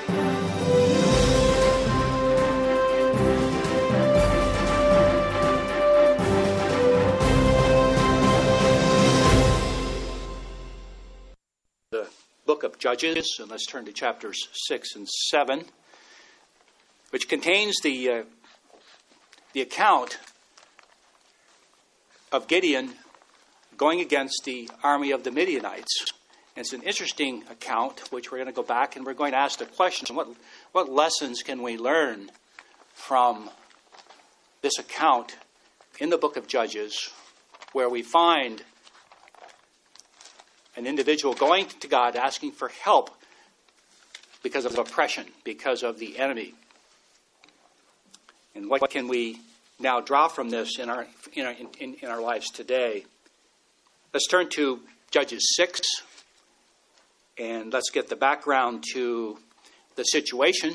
Book of Judges, and let's turn to chapters 6 and 7, which contains the account of Gideon going against the army of the Midianites. And it's an interesting account, which we're going to go back and we're going to ask the question, what lessons can we learn from this account in the book of Judges, where we find an individual going to God asking for help because of oppression, because of the enemy. And what can we now draw from this in our lives today? Let's turn to Judges 6, and let's get the background to the situation.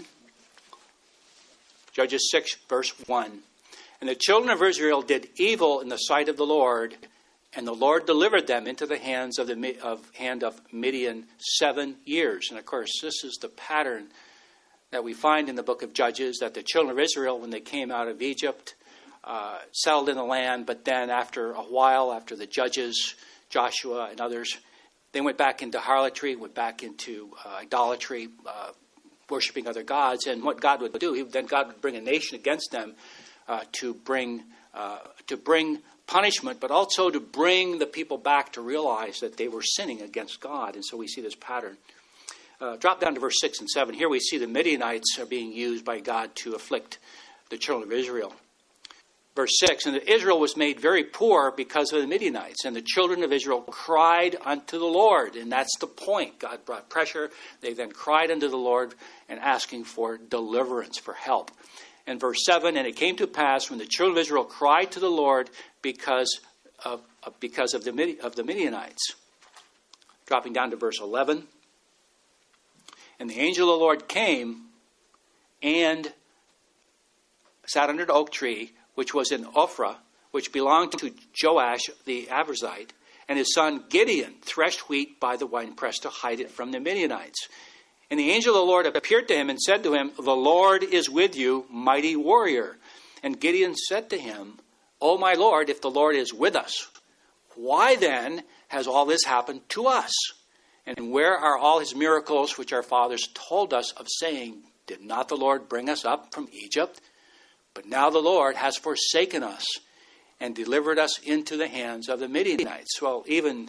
Judges 6, verse 1. And the children of Israel did evil in the sight of the Lord, and the Lord delivered them into the hands of Midian 7 years. And of course, this is the pattern that we find in the book of Judges, that the children of Israel, when they came out of Egypt, settled in the land. But then after a while, after the judges, Joshua and others, they went back into harlotry, went back into idolatry, worshiping other gods. And what God would do, God would bring a nation against them to bring punishment, but also to bring the people back to realize that they were sinning against God. And so we see this pattern. Drop down to verse 6 and 7. Here we see the Midianites are being used by God to afflict the children of Israel. Verse 6, and Israel was made very poor because of the Midianites, and the children of Israel cried unto the Lord. And that's the point. God brought pressure. They then cried unto the Lord and asking for deliverance, for help. And verse 7, and it came to pass when the children of Israel cried to the Lord because of the Midianites. Dropping down to verse 11. And the angel of the Lord came and sat under the oak tree, which was in Ophrah, which belonged to Joash the Abiezrite, and his son Gideon threshed wheat by the winepress to hide it from the Midianites. And the angel of the Lord appeared to him and said to him, the Lord is with you, mighty warrior. And Gideon said to him, O my Lord, if the Lord is with us, why then has all this happened to us? And where are all his miracles which our fathers told us of, saying, did not the Lord bring us up from Egypt? But now the Lord has forsaken us and delivered us into the hands of the Midianites. Well, even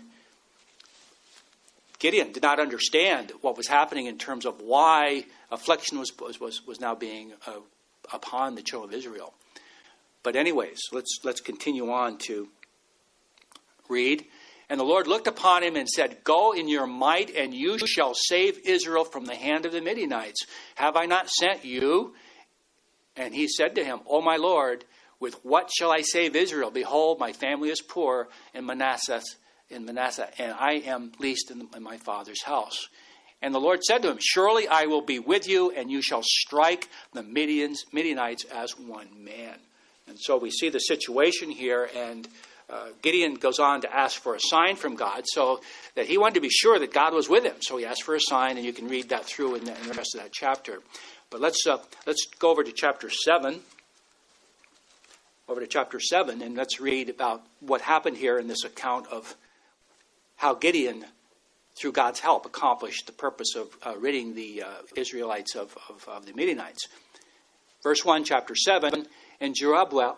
Gideon did not understand what was happening in terms of why affliction was now being upon the children of Israel. But anyways, let's continue on to read. And the Lord looked upon him and said, go in your might, and you shall save Israel from the hand of the Midianites. Have I not sent you? And he said to him, O my Lord, with what shall I save Israel? Behold, my family is poor in Manasseh, and I am least in my father's house. And the Lord said to him, surely I will be with you, and you shall strike the Midianites as one man. And so we see the situation here, and Gideon goes on to ask for a sign from God, so that he wanted to be sure that God was with him. So he asked for a sign, and you can read that through in the rest of that chapter. But let's go over to chapter 7. Over to chapter 7, and let's read about what happened here in this account of how Gideon, through God's help, accomplished the purpose of ridding the Israelites of the Midianites. Verse 1, chapter 7, and Jerubbaal,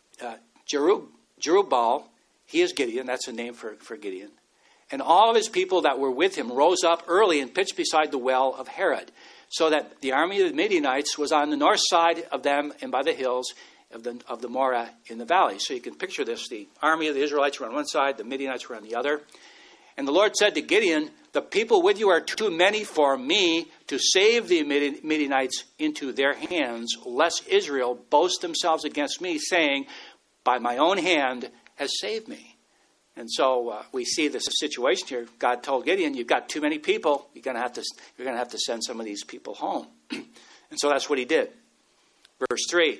he is Gideon, that's the name for Gideon, and all of his people that were with him rose up early and pitched beside the well of Harod, so that the army of the Midianites was on the north side of them and by the hills of the Moreh in the valley. So you can picture this. The army of the Israelites were on one side, the Midianites were on the other. And the Lord said to Gideon, the people with you are too many for me to save the Midianites into their hands, lest Israel boast themselves against me, saying, by my own hand has saved me. And so we see this situation here. God told Gideon, you've got too many people. You're going to have to send some of these people home. And so that's what he did. Verse 3,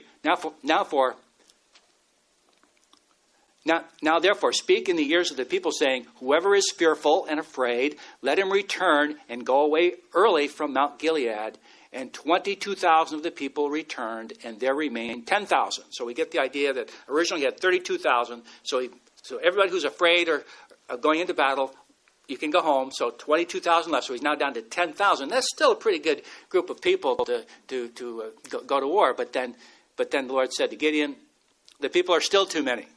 Now therefore speak in the ears of the people, saying, whoever is fearful and afraid, let him return and go away early from Mount Gilead, And 22,000 of the people returned, and there remained 10,000. So we get the idea that originally he had 32,000. So everybody who's afraid or going into battle, you can go home. So 22,000 left. So he's now down to 10,000. That's still a pretty good group of people to go to war. But then the Lord said to Gideon, the people are still too many.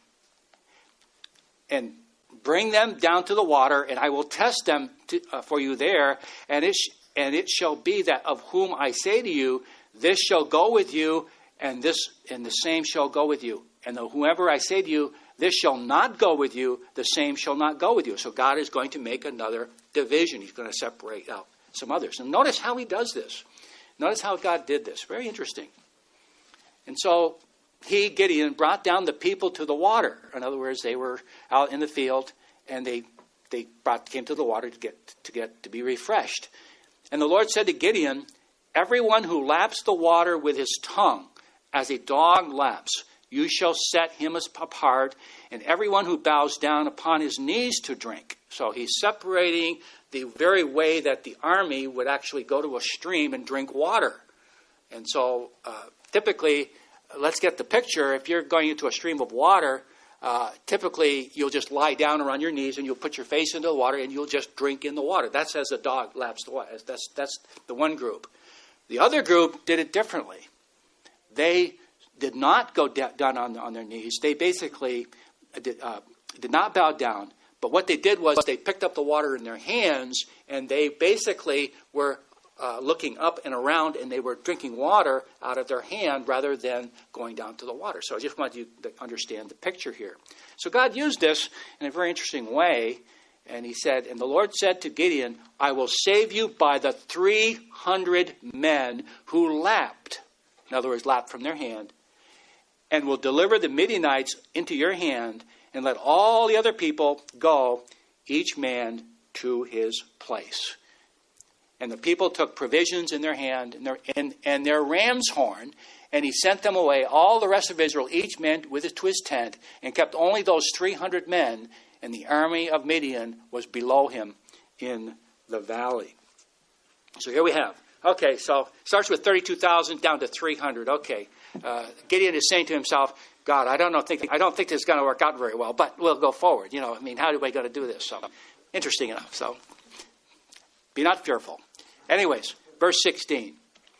And bring them down to the water, and I will test them for you there. And it shall be that of whom I say to you, this shall go with you, and the same shall go with you. And whoever I say to you, this shall not go with you, the same shall not go with you. So God is going to make another division. He's going to separate out some others. And notice how he does this. Notice how God did this. Very interesting. And so he, Gideon, brought down the people to the water. In other words, they were out in the field, and they came to the water to be refreshed. And the Lord said to Gideon, everyone who laps the water with his tongue, as a dog laps, you shall set him apart, and everyone who bows down upon his knees to drink. So he's separating the very way that the army would actually go to a stream and drink water. And so typically, let's get the picture. If you're going into a stream of water, typically you'll just lie down or on your knees and you'll put your face into the water and you'll just drink in the water. That's as a dog laps the water. That's the one group. The other group did it differently. They did not go down on their knees. They basically did not bow down. But what they did was they picked up the water in their hands, and they basically were looking up and around, and they were drinking water out of their hand rather than going down to the water. So I just wanted you to understand the picture here. So God used this in a very interesting way. And he said, and the Lord said to Gideon, I will save you by the 300 men who lapped. In other words, lapped from their hand. And will deliver the Midianites into your hand, and let all the other people go, each man to his place. And the people took provisions in their hand and their ram's horn, and he sent them away, all the rest of Israel, each man to his tent, and kept only those 300 men, and the army of Midian was below him in the valley. So here we have. Okay, so it starts with 32,000 down to 300. Okay. Gideon is saying to himself, God, I don't think this is going to work out very well, but we'll go forward. How are we going to do this? So, interesting enough. So, be not fearful. Anyways, verse 16.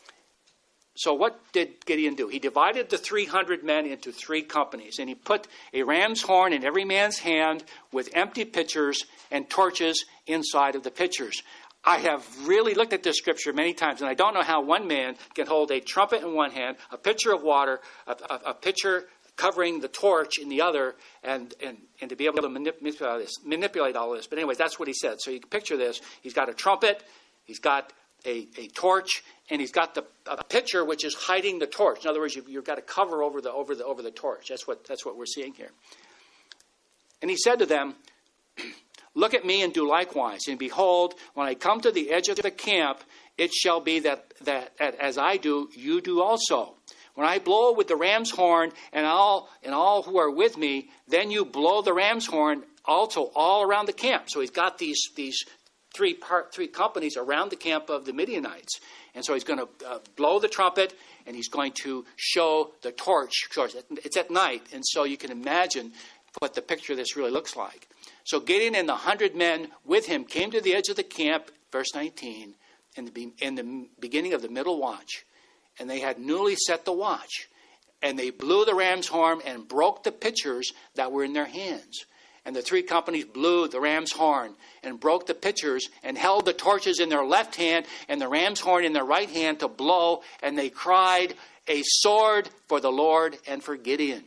So what did Gideon do? He divided the 300 men into 3 companies, and he put a ram's horn in every man's hand with empty pitchers and torches inside of the pitchers. I have really looked at this scripture many times, and I don't know how one man can hold a trumpet in one hand, a pitcher of water, a pitcher covering the torch in the other, and to be able to manipulate all this. But anyways, that's what he said. So you can picture this. He's got a trumpet, he's got a torch, and he's got a pitcher which is hiding the torch. In other words, you've got a cover over the torch. That's what we're seeing here. And he said to them, look at me and do likewise. And behold, when I come to the edge of the camp, it shall be that as I do, you do also. When I blow with the ram's horn and all who are with me, then you blow the ram's horn also all around the camp. So he's got these three companies around the camp of the Midianites. And so he's going to blow the trumpet, and he's going to show the torch. It's at night, and so you can imagine what the picture of this really looks like. So Gideon and the 100 men with him came to the edge of the camp, verse 19, in the beginning of the middle watch. And they had newly set the watch. And they blew the ram's horn and broke the pitchers that were in their hands. And the 3 companies blew the ram's horn and broke the pitchers and held the torches in their left hand and the ram's horn in their right hand to blow. And they cried, a sword for the Lord and for Gideon.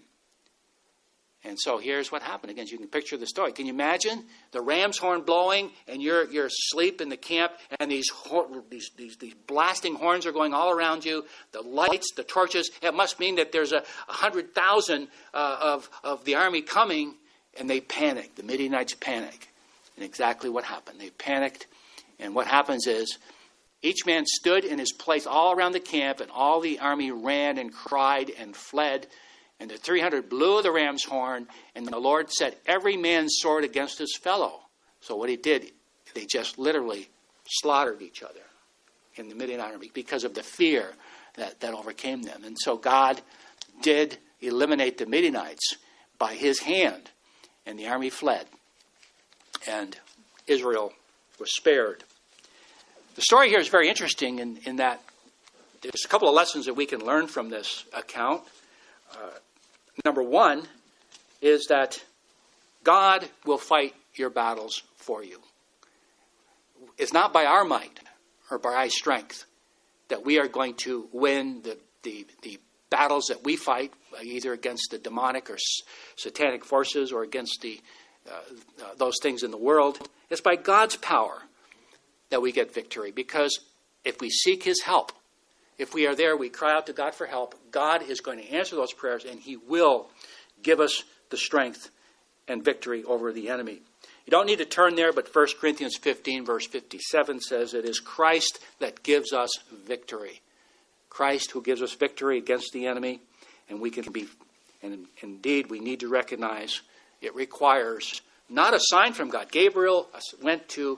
And so here's what happened. Again, you can picture the story. Can you imagine the ram's horn blowing, and you're asleep in the camp, and these blasting horns are going all around you, the lights, the torches. It must mean that there's 100,000 of the army coming, and they panic. The Midianites panic. And exactly what happened. They panicked, and what happens is each man stood in his place all around the camp, and all the army ran and cried and fled. And the 300 blew the ram's horn, and the Lord set every man's sword against his fellow. So what he did, they just literally slaughtered each other. in the Midianite army because of the fear that overcame them. And so God did eliminate the Midianites by his hand, and the army fled, and Israel was spared. The story here is very interesting in that there's a couple of lessons that we can learn from this account. Number one is that God will fight your battles for you. It's not by our might or by our strength that we are going to win the battles that we fight, either against the demonic or satanic forces or against those things in the world. It's by God's power that we get victory, because if we seek his help, if we are there, we cry out to God for help, God is going to answer those prayers, and he will give us the strength and victory over the enemy. You don't need to turn there, but 1 Corinthians 15, verse 57 says, it is Christ that gives us victory. Christ who gives us victory against the enemy, and we can be, and indeed we need to recognize it requires not a sign from God. Gideon went to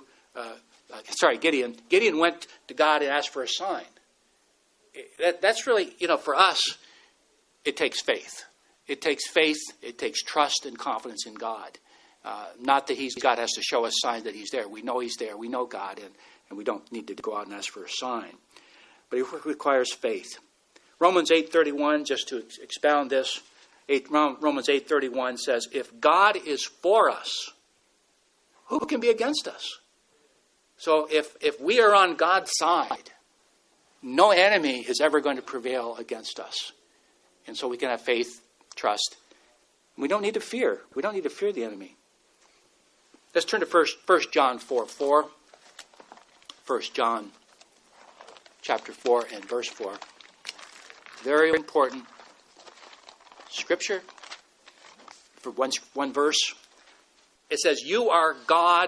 God and asked for a sign. That's really, for us, it takes faith. It takes faith, it takes trust and confidence in God. Not that God has to show us signs that he's there. We know he's there. We know God, and we don't need to go out and ask for a sign. But it requires faith. Romans 8:31, just to expound this, Romans 8:31 says, if God is for us, who can be against us? So if we are on God's side, no enemy is ever going to prevail against us. And so we can have faith, trust. We don't need to fear. We don't need to fear the enemy. Let's turn to 1 John 4:4. 1 John chapter 4 and verse 4. Very important scripture for one verse. It says, you are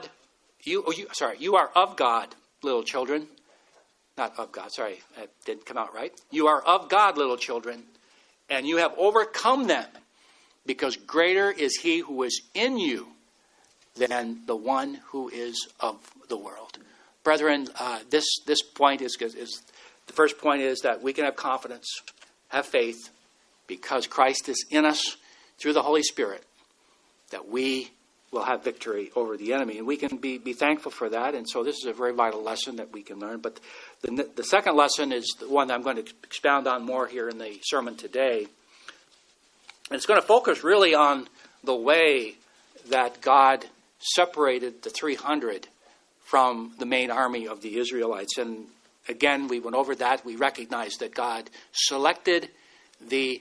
of God, little children. Not of God, sorry, that didn't come out right. You are of God, little children, and you have overcome them, because greater is he who is in you than the one who is of the world. Brethren, this point is the first point is that we can have confidence, have faith, because Christ is in us through the Holy Spirit, that we will have victory over the enemy. And we can be thankful for that. And so this is a very vital lesson that we can learn. But the second lesson is the one that I'm going to expound on more here in the sermon today. And it's going to focus really on the way that God separated the 300 from the main army of the Israelites. And again, we went over that. We recognized that God selected the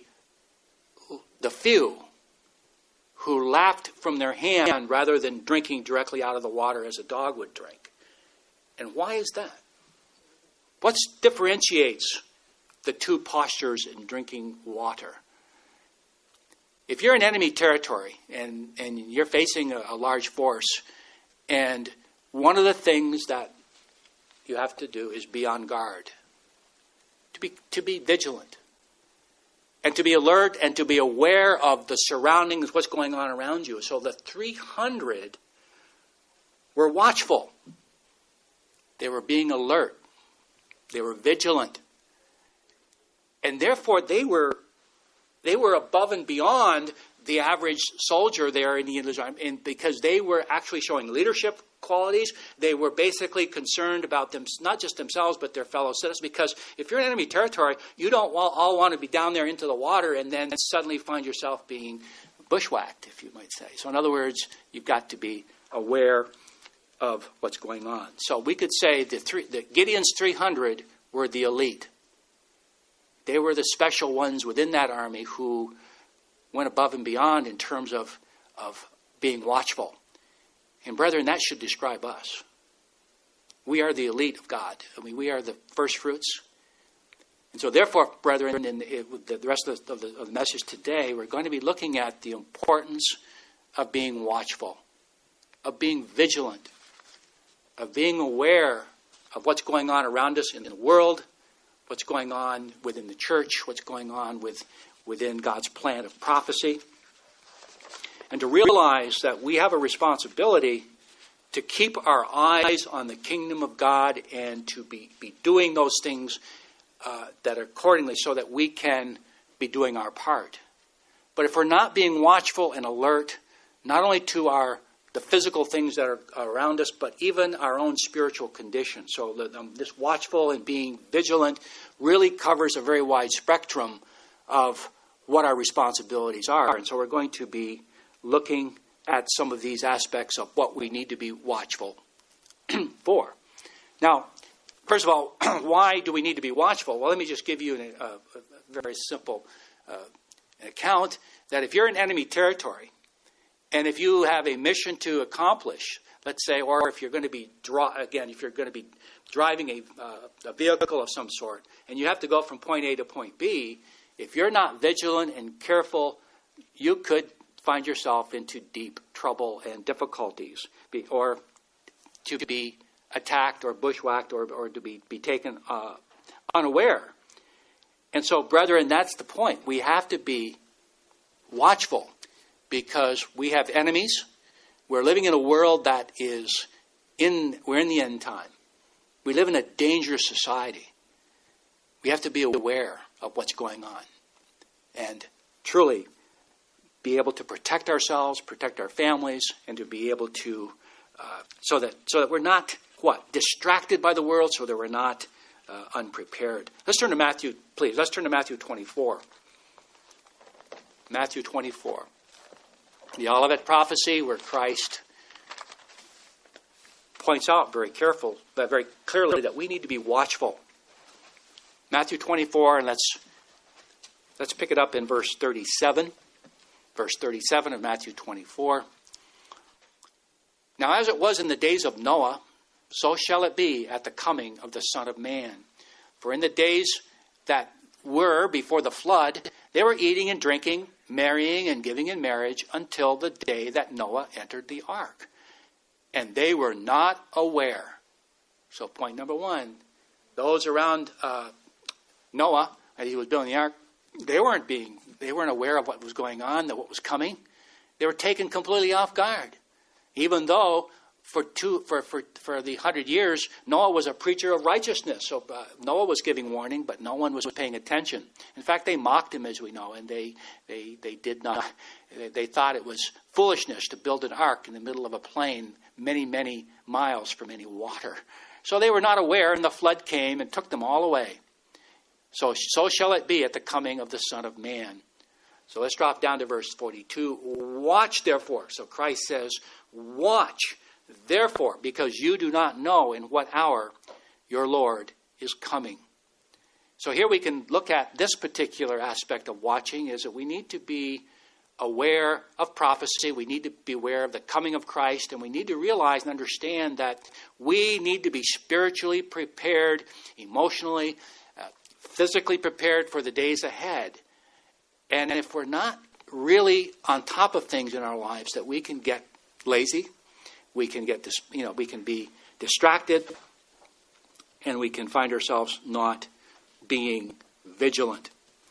few who lapped from their hand rather than drinking directly out of the water as a dog would drink. And why is that? What differentiates the two postures in drinking water? If you're in enemy territory and you're facing a large force, and one of the things that you have to do is be on guard, to be vigilant, and to be alert and to be aware of the surroundings, what's going on around you. So the 300 were watchful. They were being alert. They were vigilant. And therefore they were above and beyond the average soldier there in the English army, because they were actually showing leadership qualities. They were basically concerned about them, not just themselves, but their fellow citizens. Because if you're in enemy territory, you don't all want to be down there into the water and then suddenly find yourself being bushwhacked, if you might say. So in other words, you've got to be aware of what's going on. So we could say that Gideon's 300 were the elite. They were the special ones within that army who went above and beyond in terms of being watchful. And brethren, that should describe us. We are the elite of God. I mean, we are the first fruits. And so therefore, brethren, in the rest of the message today, we're going to be looking at the importance of being watchful, of being vigilant, of being aware of what's going on around us in the world, what's going on within the church, what's going on within God's plan of prophecy, and to realize that we have a responsibility to keep our eyes on the kingdom of God and to be doing those things that are accordingly so that we can be doing our part. But if we're not being watchful and alert, not only to the physical things that are around us, but even our own spiritual condition. So this watchful and being vigilant really covers a very wide spectrum of what our responsibilities are. And so we're going to be looking at some of these aspects of what we need to be watchful for. Now, first of all, why do we need to be watchful? Well, let me just give you a very simple account that if you're in enemy territory, and if you have a mission to accomplish, let's say, or if you're going to be driving a vehicle of some sort, and you have to go from point A to point B, if you're not vigilant and careful, you could find yourself into deep trouble and difficulties, or to be attacked or bushwhacked or to be taken unaware. And so, brethren, that's the point. We have to be watchful because we have enemies. We're living in a world that we're in the end time. We live in a dangerous society. We have to be aware of what's going on and truly be able to protect ourselves, protect our families, and to be able to, so that we're not, distracted by the world, so that we're not unprepared. Let's turn to Matthew, please. Let's turn to Matthew 24. Matthew 24. The Olivet prophecy where Christ points out very clearly that we need to be watchful. Matthew 24, and let's pick it up in verse 37. Verse 37 of Matthew 24. Now, as it was in the days of Noah, so shall it be at the coming of the Son of Man. For in the days that were before the flood, they were eating and drinking, marrying and giving in marriage until the day that Noah entered the ark. And they were not aware. So point number one, those around Noah, as he was building the ark, they weren't aware of what was going on, what was coming. They were taken completely off guard. Even though for the 100 years, Noah was a preacher of righteousness. So Noah was giving warning, but no one was paying attention. In fact, they mocked him, as we know, and they did not. They thought it was foolishness to build an ark in the middle of a plain, many, many miles from any water. So they were not aware, and the flood came and took them all away. So shall it be at the coming of the Son of Man. So let's drop down to verse 42. Watch, therefore. So Christ says, watch, therefore, because you do not know in what hour your Lord is coming. So here we can look at this particular aspect of watching, is that we need to be aware of prophecy. We need to be aware of the coming of Christ, and we need to realize and understand that we need to be spiritually prepared, emotionally, physically prepared for the days ahead. And if we're not really on top of things in our lives, that we can get lazy, we can get we can be distracted, and we can find ourselves not being vigilant.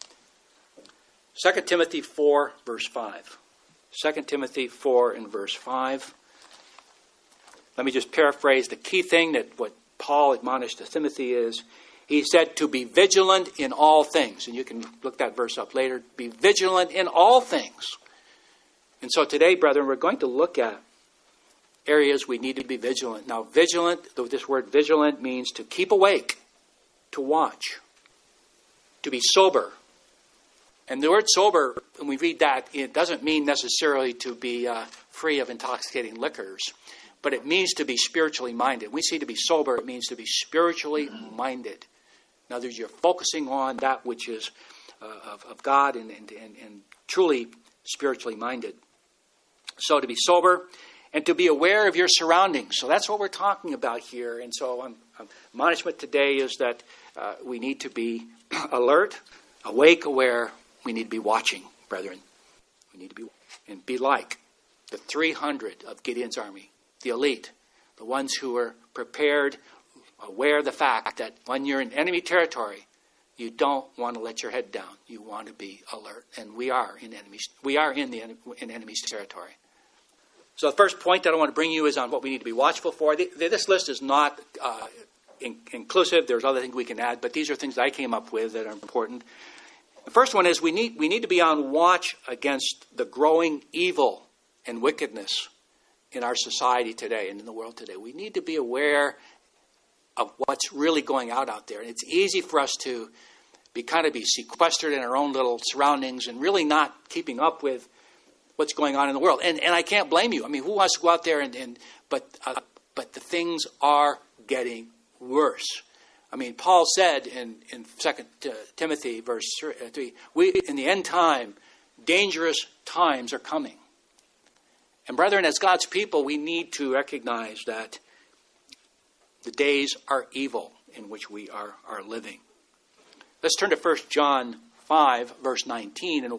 2 Timothy 4, verse 5. 2 Timothy 4 and verse 5. Let me just paraphrase the key thing that what Paul admonished to Timothy is, he said to be vigilant in all things. And you can look that verse up later. Be vigilant in all things. And so today, brethren, we're going to look at areas we need to be vigilant. Now, vigilant, this word vigilant means to keep awake, to watch, to be sober. And the word sober, when we read that, it doesn't mean necessarily to be free of intoxicating liquors, but it means to be spiritually minded. When we say to be sober, it means to be spiritually minded. In other words, you're focusing on that which is of God and truly spiritually minded. So to be sober and to be aware of your surroundings. So that's what we're talking about here. And so admonishment today is that we need to be alert, awake, aware. We need to be watching, brethren. We need to be and be like the 300 of Gideon's army, the elite, the ones who are prepared, aware of the fact that when you're in enemy territory, you don't want to let your head down. You want to be alert, and we are in enemies. We are in enemy's territory. So the first point that I want to bring you is on what we need to be watchful for. This list is not inclusive. There's other things we can add, but these are things that I came up with that are important. The first one is we need to be on watch against the growing evil and wickedness in our society today and in the world today. We need to be aware of what's really going out there. And it's easy for us to be sequestered in our own little surroundings and really not keeping up with what's going on in the world. And I can't blame you. I mean, who wants to go out there but the things are getting worse. I mean, Paul said in 2 Timothy verse 3, in the end time, dangerous times are coming. And brethren, as God's people, we need to recognize that the days are evil in which we are living. Let's turn to 1 John 5, verse 19. And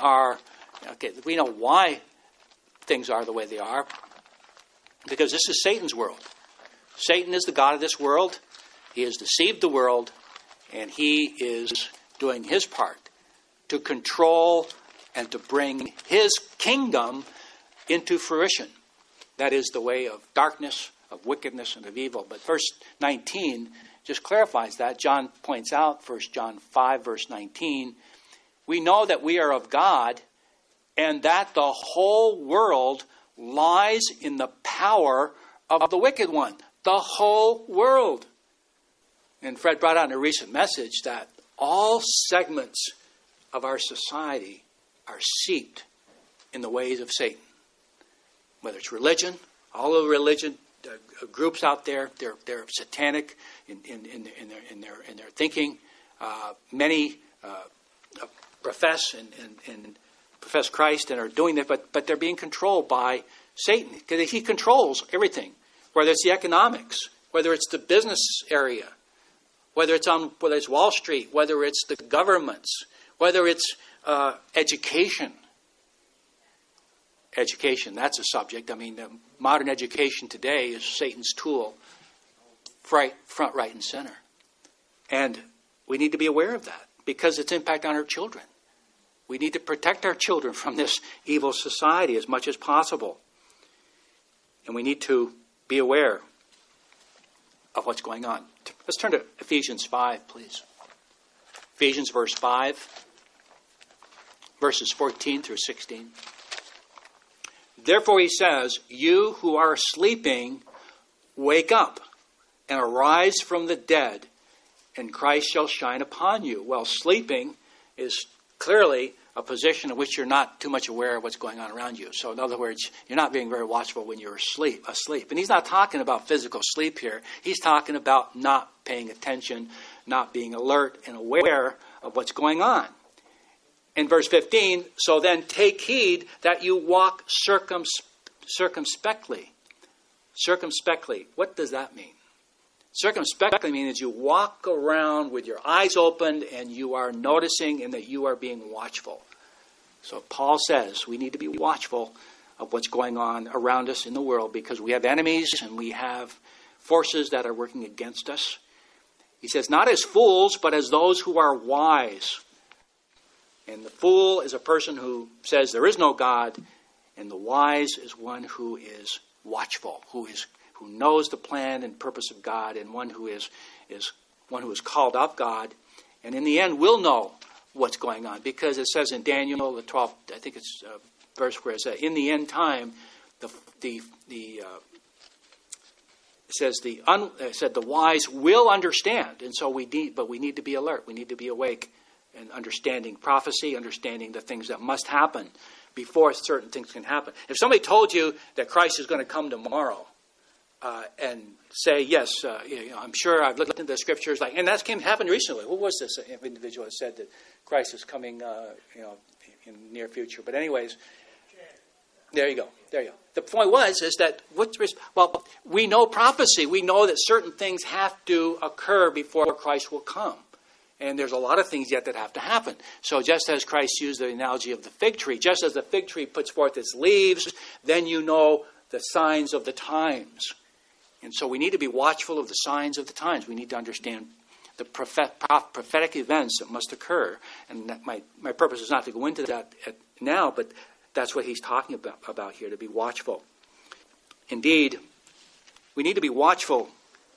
we know why things are the way they are. Because this is Satan's world. Satan is the god of this world. He has deceived the world. And he is doing his part to control and to bring his kingdom into fruition. That is the way of darkness, of wickedness, and of evil. But verse 19 just clarifies that. John points out, 1 John 5, verse 19, we know that we are of God and that the whole world lies in the power of the wicked one. The whole world. And Fred brought out in a recent message that all segments of our society are seeped in the ways of Satan. Whether it's religion, all of the religion groups out there, they're satanic in their thinking. Many profess and profess Christ and are doing that, but they're being controlled by Satan because he controls everything. Whether it's the economics, whether it's the business area, whether it's Wall Street, whether it's the governments, whether it's education. Education, that's a subject. I mean, modern education today is Satan's tool, front, right, and center. And we need to be aware of that because its impact on our children. We need to protect our children from this evil society as much as possible. And we need to be aware of what's going on. Let's turn to Ephesians 5, please. Ephesians verse 5, verses 14 through 16. Therefore he says, you who are sleeping, wake up and arise from the dead, and Christ shall shine upon you. Well, sleeping is clearly a position in which you're not too much aware of what's going on around you. So in other words, you're not being very watchful when you're asleep. And he's not talking about physical sleep here. He's talking about not paying attention, not being alert and aware of what's going on. In verse 15, so then take heed that you walk circumspectly. Circumspectly. What does that mean? Circumspectly means you walk around with your eyes opened and you are noticing and that you are being watchful. So Paul says we need to be watchful of what's going on around us in the world because we have enemies and we have forces that are working against us. He says, not as fools, but as those who are wise. And the fool is a person who says there is no God, and the wise is one who is watchful, who knows the plan and purpose of God, and one who is called of God, and in the end will know what's going on, because it says in Daniel the 12th, I think it's verse where it says, in the end time, it said the wise will understand, and so we need to be alert, we need to be awake. And understanding prophecy, understanding the things that must happen before certain things can happen. If somebody told you that Christ is going to come tomorrow and say, yes, I'm sure I've looked into the scriptures, and that happened recently. Who was this individual that said that Christ is coming in the near future? But anyways, there you go. The point is that we know prophecy. We know that certain things have to occur before Christ will come. And there's a lot of things yet that have to happen. So just as Christ used the analogy of the fig tree, just as the fig tree puts forth its leaves, then you know the signs of the times. And so we need to be watchful of the signs of the times. We need to understand the prophetic events that must occur. And my purpose is not to go into that now, but that's what he's talking about here, to be watchful. Indeed, we need to be watchful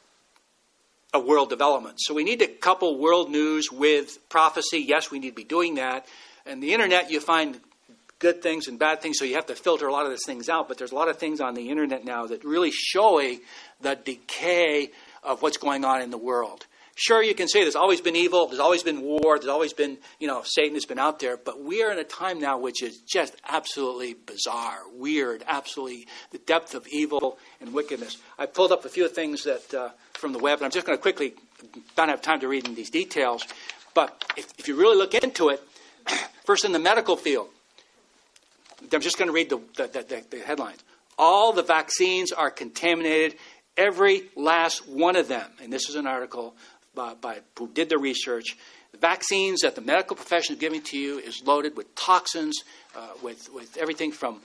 of world development. So we need to couple world news with prophecy. Yes, we need to be doing that. And the internet, you find good things and bad things, so you have to filter a lot of these things out. But there's a lot of things on the internet now that really showing the decay of what's going on in the world. Sure, you can say there's always been evil, there's always been war, there's always been, Satan has been out there. But we are in a time now which is just absolutely bizarre, weird, absolutely the depth of evil and wickedness. I pulled up a few things that from the web, and I'm just going to quickly, don't have time to read in these details. But if you really look into it, first in the medical field, I'm just going to read the headlines. All the vaccines are contaminated, every last one of them. And this is an article by who did the research. The vaccines that the medical profession is giving to you is loaded with toxins, with everything from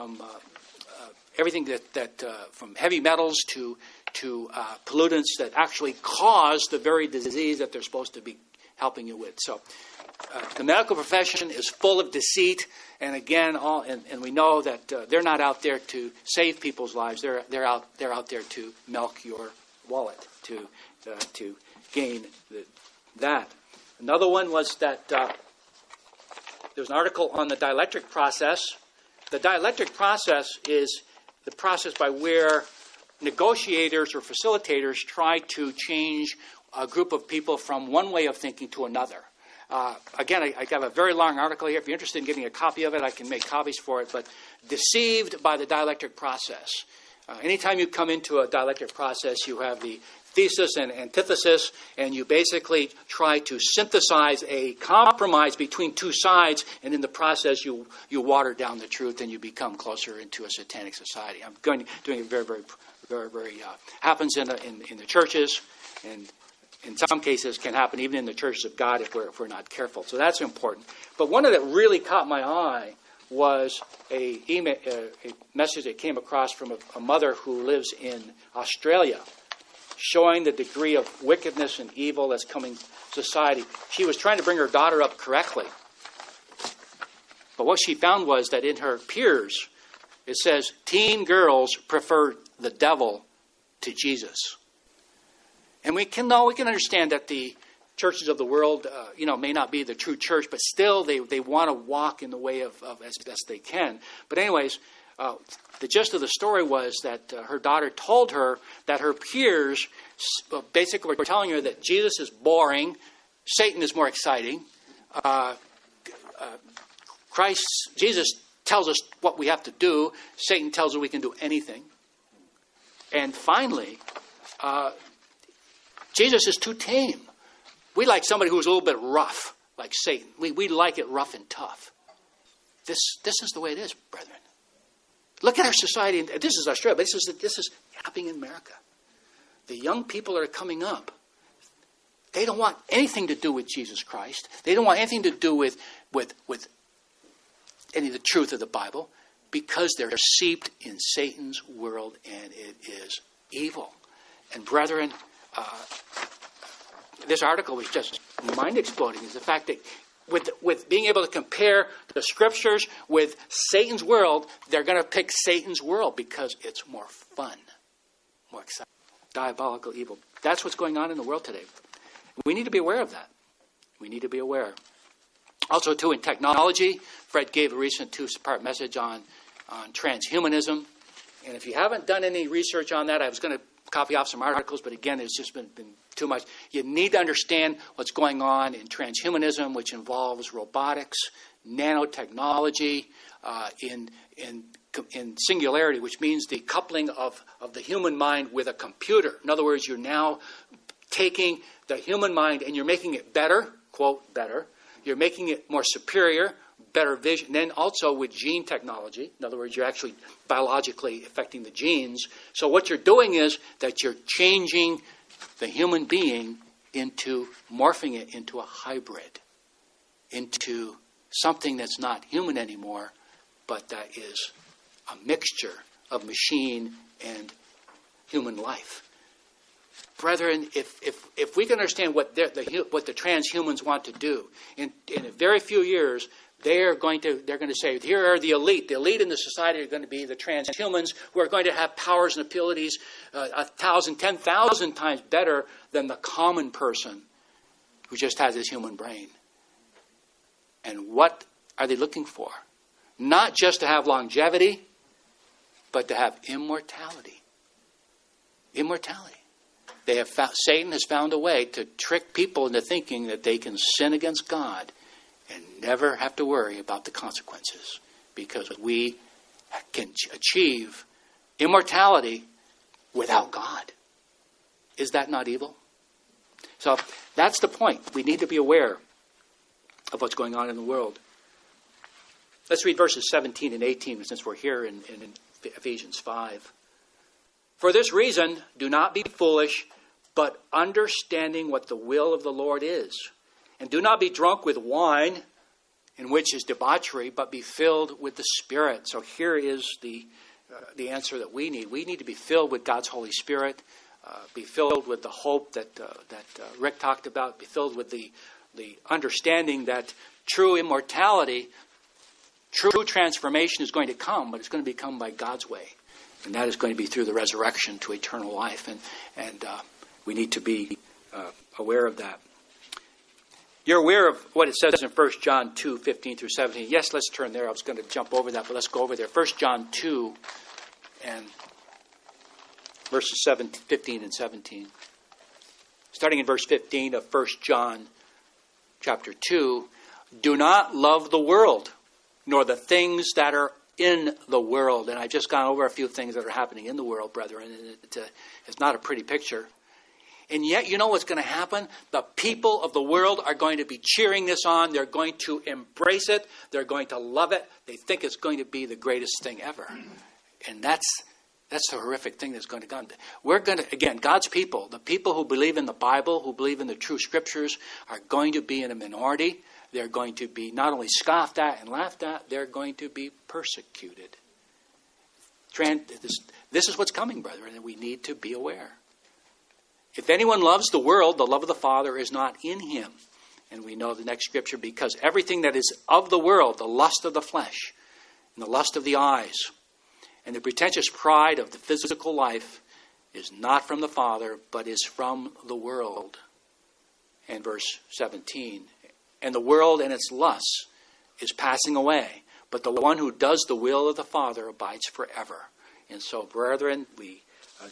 everything that from heavy metals to pollutants that actually cause the very disease that they're supposed to be helping you with. So the medical profession is full of deceit, and again, and we know that they're not out there to save people's lives. They're out there to milk your wallet, to gain that. Another one was that there was an article on the dielectric process. The dielectric process is the process by where negotiators or facilitators try to change a group of people from one way of thinking to another. Again, I have a very long article here. If you're interested in getting a copy of it, I can make copies for it. But deceived by the dielectric process. Anytime you come into a dielectric process, you have the thesis and antithesis, and you basically try to synthesize a compromise between two sides, and in the process you water down the truth and you become closer into a satanic society. I'm doing it very, very, very, very happens in the churches, and in some cases can happen even in the churches of God if we're not careful. So that's important. But one that really caught my eye was a message that came across from a mother who lives in Australia, showing the degree of wickedness and evil that's coming to society. She was trying to bring her daughter up correctly. But what she found was that in her peers, it says, teen girls prefer the devil to Jesus. And we can understand that the churches of the world, may not be the true church, but still they want to walk in the way of as best they can. But anyways, the gist of the story was that her daughter told her that her peers basically were telling her that Jesus is boring, Satan is more exciting, Jesus tells us what we have to do, Satan tells us we can do anything. And finally, Jesus is too tame. We like somebody who's a little bit rough, like Satan. We like it rough and tough. This is the way it is, brethren. Look at our society. This is Australia, but this is happening in America. The young people that are coming up, they don't want anything to do with Jesus Christ. They don't want anything to do with any of the truth of the Bible, because they're seeped in Satan's world, and it is evil. And brethren, this article was just mind-exploding, is the fact that with being able to compare the scriptures with Satan's world, they're going to pick Satan's world because it's more fun, more exciting. Diabolical evil. That's what's going on in the world today. We need to be aware of that. We need to be aware. Also, too, in technology, Fred gave a recent 2-part message on transhumanism. And if you haven't done any research on that, I was going to copy off some articles, but again, it's just been too much. You need to understand what's going on in transhumanism, which involves robotics, nanotechnology, in singularity, which means the coupling of the human mind with a computer. In other words, you're now taking the human mind and you're making it better, quote, better. You're making it more superior, better vision. And then also with gene technology. In other words, you're actually biologically affecting the genes. So what you're doing is that you're changing the human being into, morphing it into a hybrid, into something that's not human anymore, but that is a mixture of machine and human life. Brethren, if we can understand what the transhumans want to do, in a very few years, they're going to say, here are the elite. The elite in the society are going to be the transhumans who are going to have powers and abilities 1,000, 10,000 times better than the common person who just has this human brain. And what are they looking for? Not just to have longevity, but to have immortality. Immortality. Satan has found a way to trick people into thinking that they can sin against God and never have to worry about the consequences, because we can achieve immortality without God. Is that not evil? So that's the point. We need to be aware of what's going on in the world. Let's read verses 17 and 18 since we're here in Ephesians 5. For this reason, do not be foolish, but understanding what the will of the Lord is. And do not be drunk with wine, in which is debauchery, but be filled with the Spirit. So here is the answer that we need. We need to be filled with God's Holy Spirit, be filled with the hope that Rick talked about, be filled with the understanding that true immortality, true transformation is going to come, but it's going to come by God's way. And that is going to be through the resurrection to eternal life. And we need to be aware of that. You're aware of what it says in 1 John 2, 15 through 17. Yes, let's turn there. I was going to jump over that, but let's go over there. 1 John 2 and verses 15 and 17. Starting in verse 15 of 1 John chapter 2. Do not love the world, nor the things that are in the world. And I've just gone over a few things that are happening in the world, brethren. And it's not a pretty picture. And yet, you know what's going to happen? The people of the world are going to be cheering this on. They're going to embrace it. They're going to love it. They think it's going to be the greatest thing ever. And that's the horrific thing that's going to come. We're going to, again, God's people, the people who believe in the Bible, who believe in the true scriptures, are going to be in a minority. They're going to be not only scoffed at and laughed at, they're going to be persecuted. This is what's coming, brethren, and we need to be aware. If anyone loves the world, the love of the Father is not in him. And we know the next scripture, because everything that is of the world, the lust of the flesh, and the lust of the eyes, and the pretentious pride of the physical life is not from the Father, but is from the world. And verse 17, and the world and its lusts is passing away, but the one who does the will of the Father abides forever. And so, brethren, we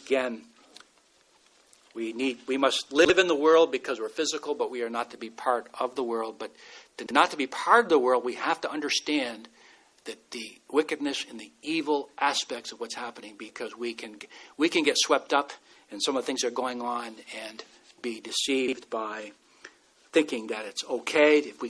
must live in the world because we're physical, but we are not to be part of the world. But not to be part of the world, we have to understand that the wickedness and the evil aspects of what's happening, because we can get swept up in some of the things that are going on and be deceived by thinking that it's okay if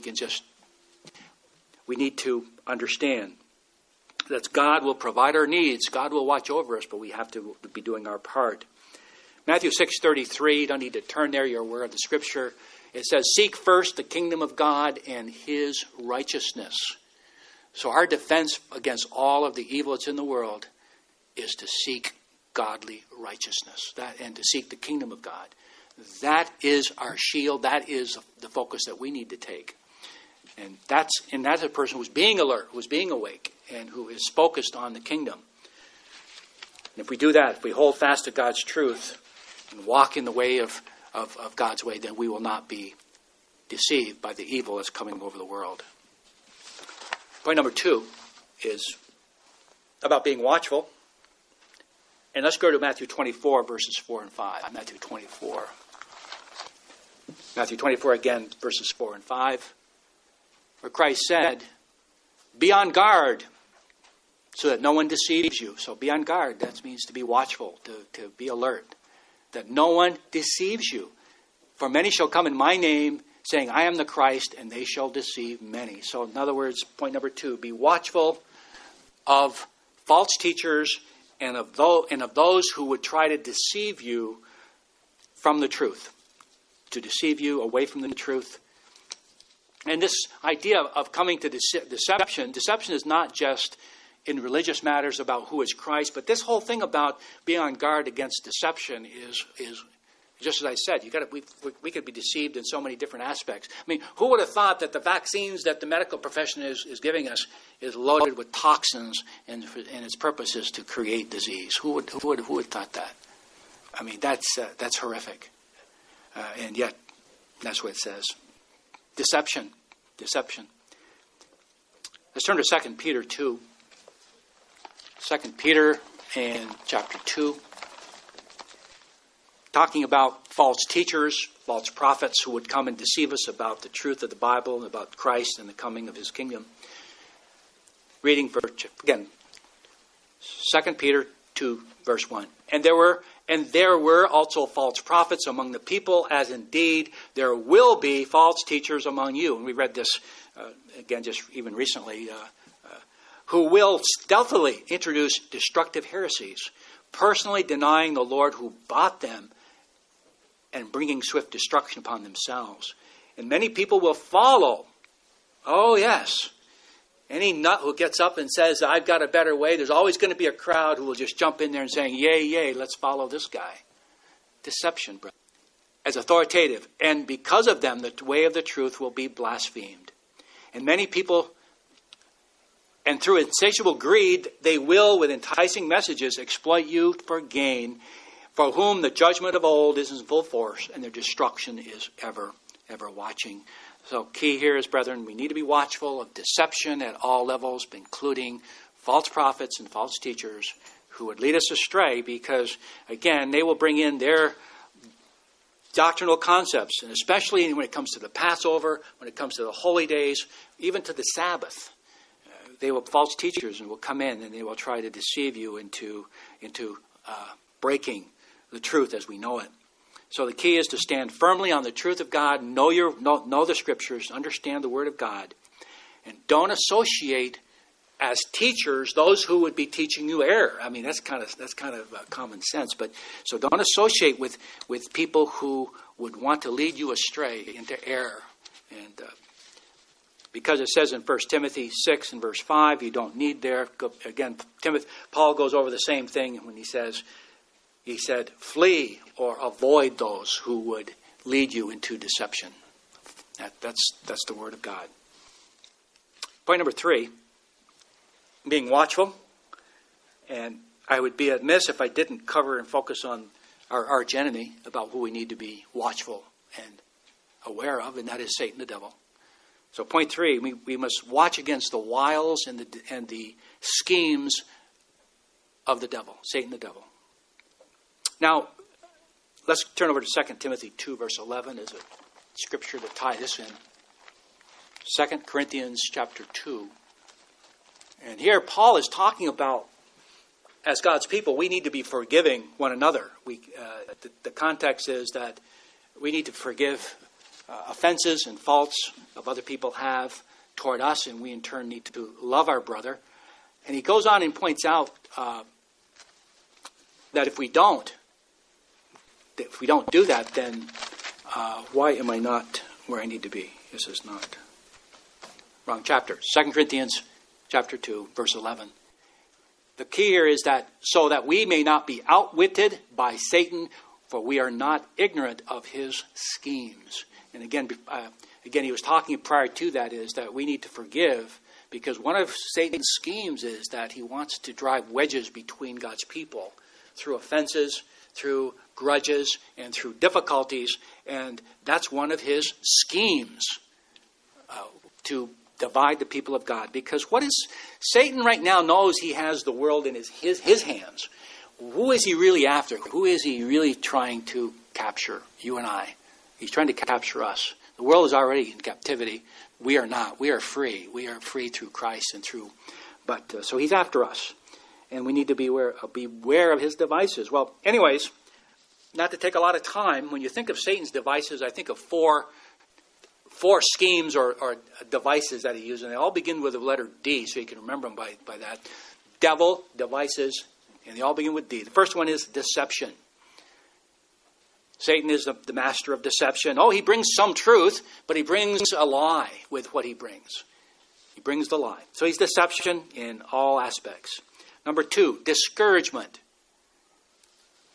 we need to understand that God will provide our needs, God will watch over us, but we have to be doing our part. Matthew 6:33, you don't need to turn there, you're aware of the scripture. It says, seek first the kingdom of God and his righteousness. So our defense against all of the evil that's in the world is to seek godly righteousness, and to seek the kingdom of God. That is our shield. That is the focus that we need to take. And that's a person who's being alert, who's being awake, and who is focused on the kingdom. And if we do that, if we hold fast to God's truth and walk in the way of God's way, then we will not be deceived by the evil that's coming over the world. Point number 2 is about being watchful. And let's go to Matthew 24, verses 4 and 5. Matthew 24. Matthew 24 again, verses 4 and 5. Where Christ said, be on guard so that no one deceives you. So be on guard. That means to be watchful, to be alert. That no one deceives you. For many shall come in my name, saying, I am the Christ, and they shall deceive many. So in other words, point number 2, be watchful of false teachers and of those who would try to deceive you from the truth. To deceive you away from the truth. And this idea of coming to deception is not just in religious matters about who is Christ, but this whole thing about being on guard against deception is Just as I said, we could be deceived in so many different aspects. I mean, who would have thought that the vaccines that the medical profession is giving us is loaded with toxins and its purpose is to create disease? Who would thought that? I mean, that's horrific. And yet, that's what it says. Deception. Let's turn to 2 Peter 2. 2 Peter and chapter 2. Talking about false teachers, false prophets who would come and deceive us about the truth of the Bible and about Christ and the coming of his kingdom. Reading, again, 2 Peter 2, verse 1. And there were also false prophets among the people, as indeed there will be false teachers among you. And we read this, again, just even recently, who will stealthily introduce destructive heresies, personally denying the Lord who bought them and bringing swift destruction upon themselves. And many people will follow. Oh, yes. Any nut who gets up and says, I've got a better way, there's always going to be a crowd who will just jump in there and saying, yay, yay, let's follow this guy. Deception, brother. As authoritative. And because of them, the way of the truth will be blasphemed. And many people, and through insatiable greed, they will, with enticing messages, exploit you for gain, for whom the judgment of old is in full force, and their destruction is ever watching. So key here is, brethren, we need to be watchful of deception at all levels, including false prophets and false teachers who would lead us astray because, again, they will bring in their doctrinal concepts, and especially when it comes to the Passover, when it comes to the holy days, even to the Sabbath. They will, false teachers, and will come in and they will try to deceive you into breaking the truth as we know it. So the key is to stand firmly on the truth of God, know the Scriptures, understand the Word of God, and don't associate as teachers those who would be teaching you error. I mean, that's kind of common sense. But so don't associate with people who would want to lead you astray into error. And because it says in 1 Timothy 6 and verse 5, you don't need there. Again, Paul goes over the same thing when he said, flee or avoid those who would lead you into deception. That's the Word of God. Point number 3, being watchful. And I would be amiss if I didn't cover and focus on our arch enemy, about who we need to be watchful and aware of, and that is Satan the devil. So point 3, we must watch against the wiles and the schemes of the devil, Satan the devil. Now, let's turn over to 2 Timothy 2, verse 11 as a scripture to tie this in. 2 Corinthians chapter 2. And here Paul is talking about, as God's people, we need to be forgiving one another. The context is that we need to forgive offenses and faults of other people have toward us, and we in turn need to love our brother. And he goes on and points out that if we don't do that, then why am I not where I need to be? This is not. Wrong chapter. 2 Corinthians chapter 2, verse 11. The key here is that so that we may not be outwitted by Satan, for we are not ignorant of his schemes. And again, he was talking prior to that is that we need to forgive, because one of Satan's schemes is that he wants to drive wedges between God's people through offenses, through grudges, and through difficulties. And that's one of his schemes to divide the people of God. Because what is Satan right now knows he has the world in his hands. Who is he really after? Who is he really trying to capture? You and I. He's trying to capture us. The world is already in captivity. We are not. We are free. We are free through Christ and through. But so he's after us, and we need to beware of his devices. Well, anyways, not to take a lot of time. When you think of Satan's devices, I think of four schemes or devices that he uses, and they all begin with the letter D, so you can remember them by that. Devil, devices, and they all begin with D. The first one is deception. Satan is the master of deception. Oh, he brings some truth, but he brings a lie with what he brings. He brings the lie. So he's deception in all aspects. Number 2, discouragement.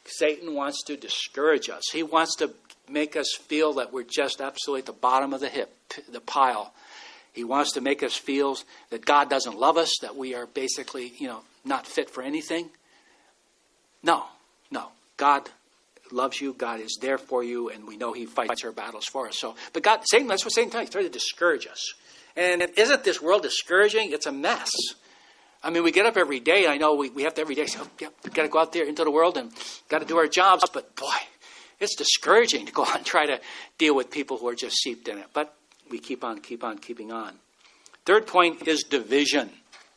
Satan wants to discourage us. He wants to make us feel that we're just absolutely at the bottom of the pile. He wants to make us feel that God doesn't love us, that we are basically, not fit for anything. No. God loves you. God is there for you, and we know He fights our battles for us. But Satan, that's what Satan does. He tries to discourage us. And isn't this world discouraging? It's a mess. I mean, we get up every day. I know we have to every day say, we've got to go out there into the world and got to do our jobs. But boy, it's discouraging to go out and try to deal with people who are just seeped in it. But we keep on keeping on. Third point is division.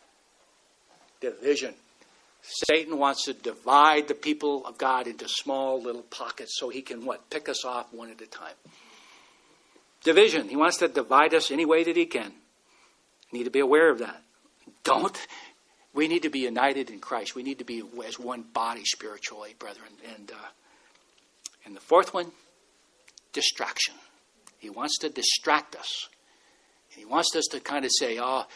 Division. Satan wants to divide the people of God into small little pockets so he can pick us off one at a time. Division. He wants to divide us any way that he can. We need to be aware of that. We need to be united in Christ. We need to be as one body spiritually, brethren. And the fourth one, distraction. He wants to distract us. He wants us to kind of say,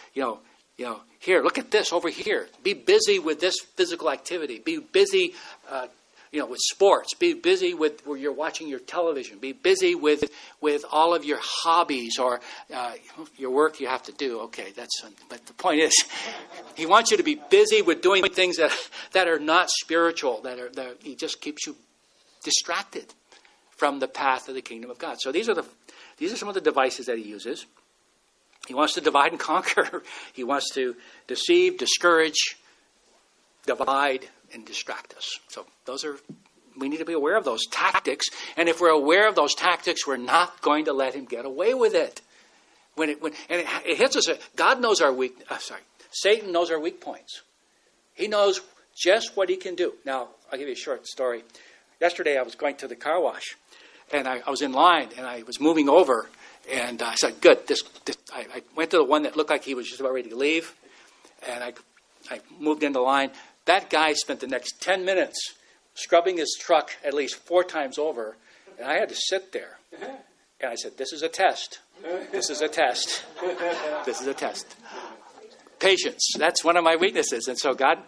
here, look at this over here. Be busy with this physical activity. Be busy, with sports. Be busy with where you're watching your television. Be busy with all of your hobbies or your work you have to do. Okay, but the point is, he wants you to be busy with doing things that are not spiritual. He just keeps you distracted from the path of the kingdom of God. So these are some of the devices that he uses. He wants to divide and conquer. He wants to deceive, discourage, divide, and distract us. So we need to be aware of those tactics. And if we're aware of those tactics, we're not going to let him get away with it. When it hits us, God knows our Satan knows our weak points. He knows just what he can do. Now, I'll give you a short story. Yesterday, I was going to the car wash, and I was in line, and I was moving over. And I said, good. I went to the one that looked like he was just about ready to leave. And I moved into line. That guy spent the next 10 minutes scrubbing his truck at least 4 times over. And I had to sit there. And I said, this is a test. This is a test. This is a test. Patience. That's one of my weaknesses. And so God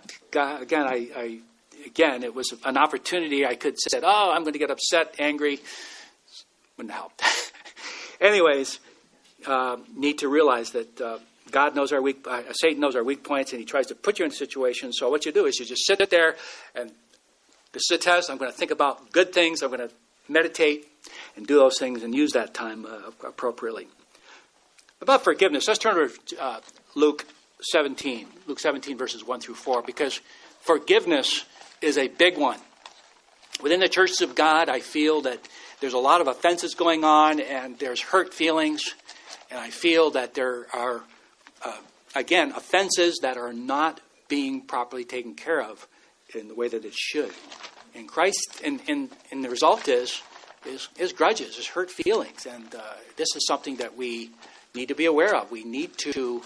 again, it was an opportunity. I could say, I'm going to get upset, angry. Wouldn't help. Anyways, need to realize that God knows Satan knows our weak points, and he tries to put you in situations. So what you do is you just sit there, and this is a test. I'm going to think about good things. I'm going to meditate and do those things and use that time appropriately. About forgiveness, let's turn to Luke 17. Luke 17, verses 1 through 4, because forgiveness is a big one. Within the churches of God, I feel that there's a lot of offenses going on, and there's hurt feelings. And I feel that there are, offenses that are not being properly taken care of in the way that it should. And Christ, and the result is grudges, is hurt feelings. And this is something that we need to be aware of. We need to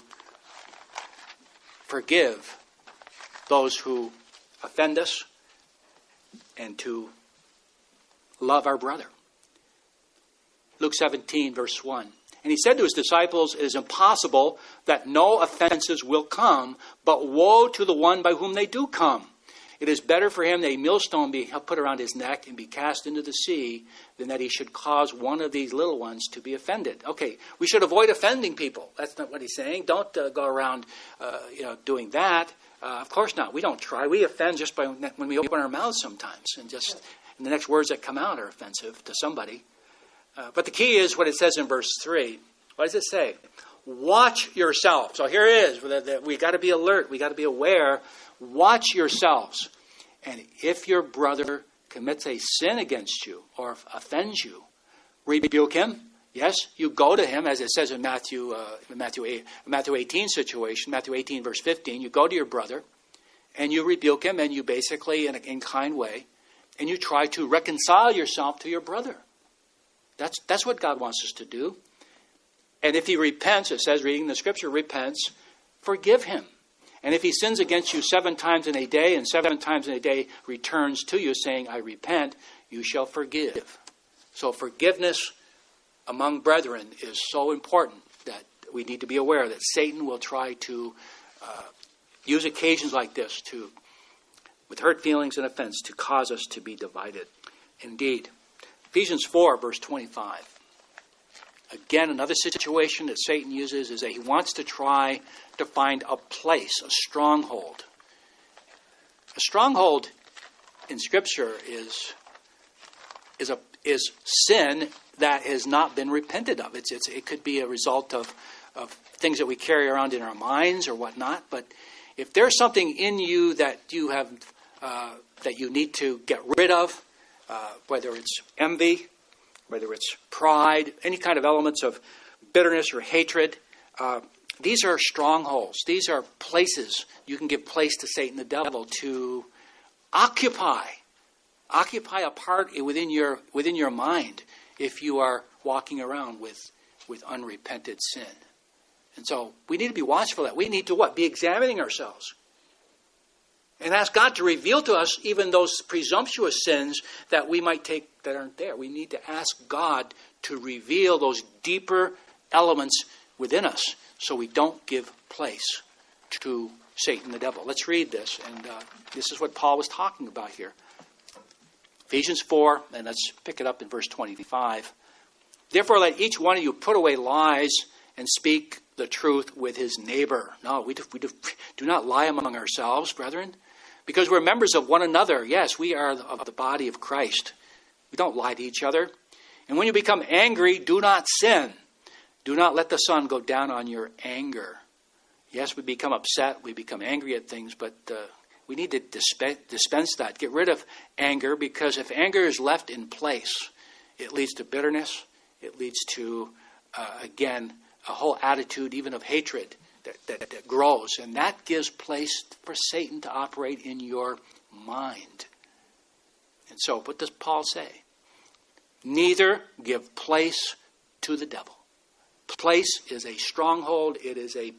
forgive those who offend us and to love our brother. Luke 17, verse 1. And he said to his disciples, it is impossible that no offenses will come, but woe to the one by whom they do come. It is better for him that a millstone be put around his neck and be cast into the sea than that he should cause one of these little ones to be offended. Okay, we should avoid offending people. That's not what he's saying. Don't go around doing that. Of course not. We don't try. We offend just by when we open our mouths sometimes. And the next words that come out are offensive to somebody. But the key is what it says in verse 3. What does it say? Watch yourself. So here it is. We got to be alert. We got to be aware. Watch yourselves. And if your brother commits a sin against you or offends you, rebuke him. Yes, you go to him, as it says in Matthew 18 situation, Matthew 18, verse 15. You go to your brother and you rebuke him, and you basically, in a kind way, and you try to reconcile yourself to your brother. That's what God wants us to do. And if he repents, it says, reading the scripture, repents, forgive him. And if he sins against you 7 times in a day, and 7 times in a day returns to you saying, I repent, you shall forgive. So forgiveness among brethren is so important that we need to be aware that Satan will try to use occasions like this with hurt feelings and offense to cause us to be divided. Indeed. Ephesians 4, verse 25. Again, another situation that Satan uses is that he wants to try to find a place, a stronghold. A stronghold in Scripture is sin that has not been repented of. It could be a result of things that we carry around in our minds or whatnot. But if there's something in you that you have that you need to get rid of, whether it's envy, whether it's pride, any kind of elements of bitterness or hatred, these are strongholds. These are places you can give place to Satan, the devil, to occupy a part within your mind if you are walking around with unrepented sin. And so we need to be watchful of that. We need to what? Be examining ourselves. And ask God to reveal to us even those presumptuous sins that we might take that aren't there. We need to ask God to reveal those deeper elements within us so we don't give place to Satan the devil. Let's read this. And this is what Paul was talking about here. Ephesians 4, and let's pick it up in verse 25. Therefore, let each one of you put away lies and speak the truth with his neighbor. No, we do not lie among ourselves, brethren, because we're members of one another. Yes, we are of the body of Christ. We don't lie to each other. And when you become angry, do not sin. Do not let the sun go down on your anger. Yes, we become upset. We become angry at things, but we need to dispense that. Get rid of anger, because if anger is left in place, it leads to bitterness. It leads to, again, a whole attitude even of hatred that grows. And that gives place for Satan to operate in your mind. And so, what does Paul say? Neither give place to the devil. Place is a stronghold. It is a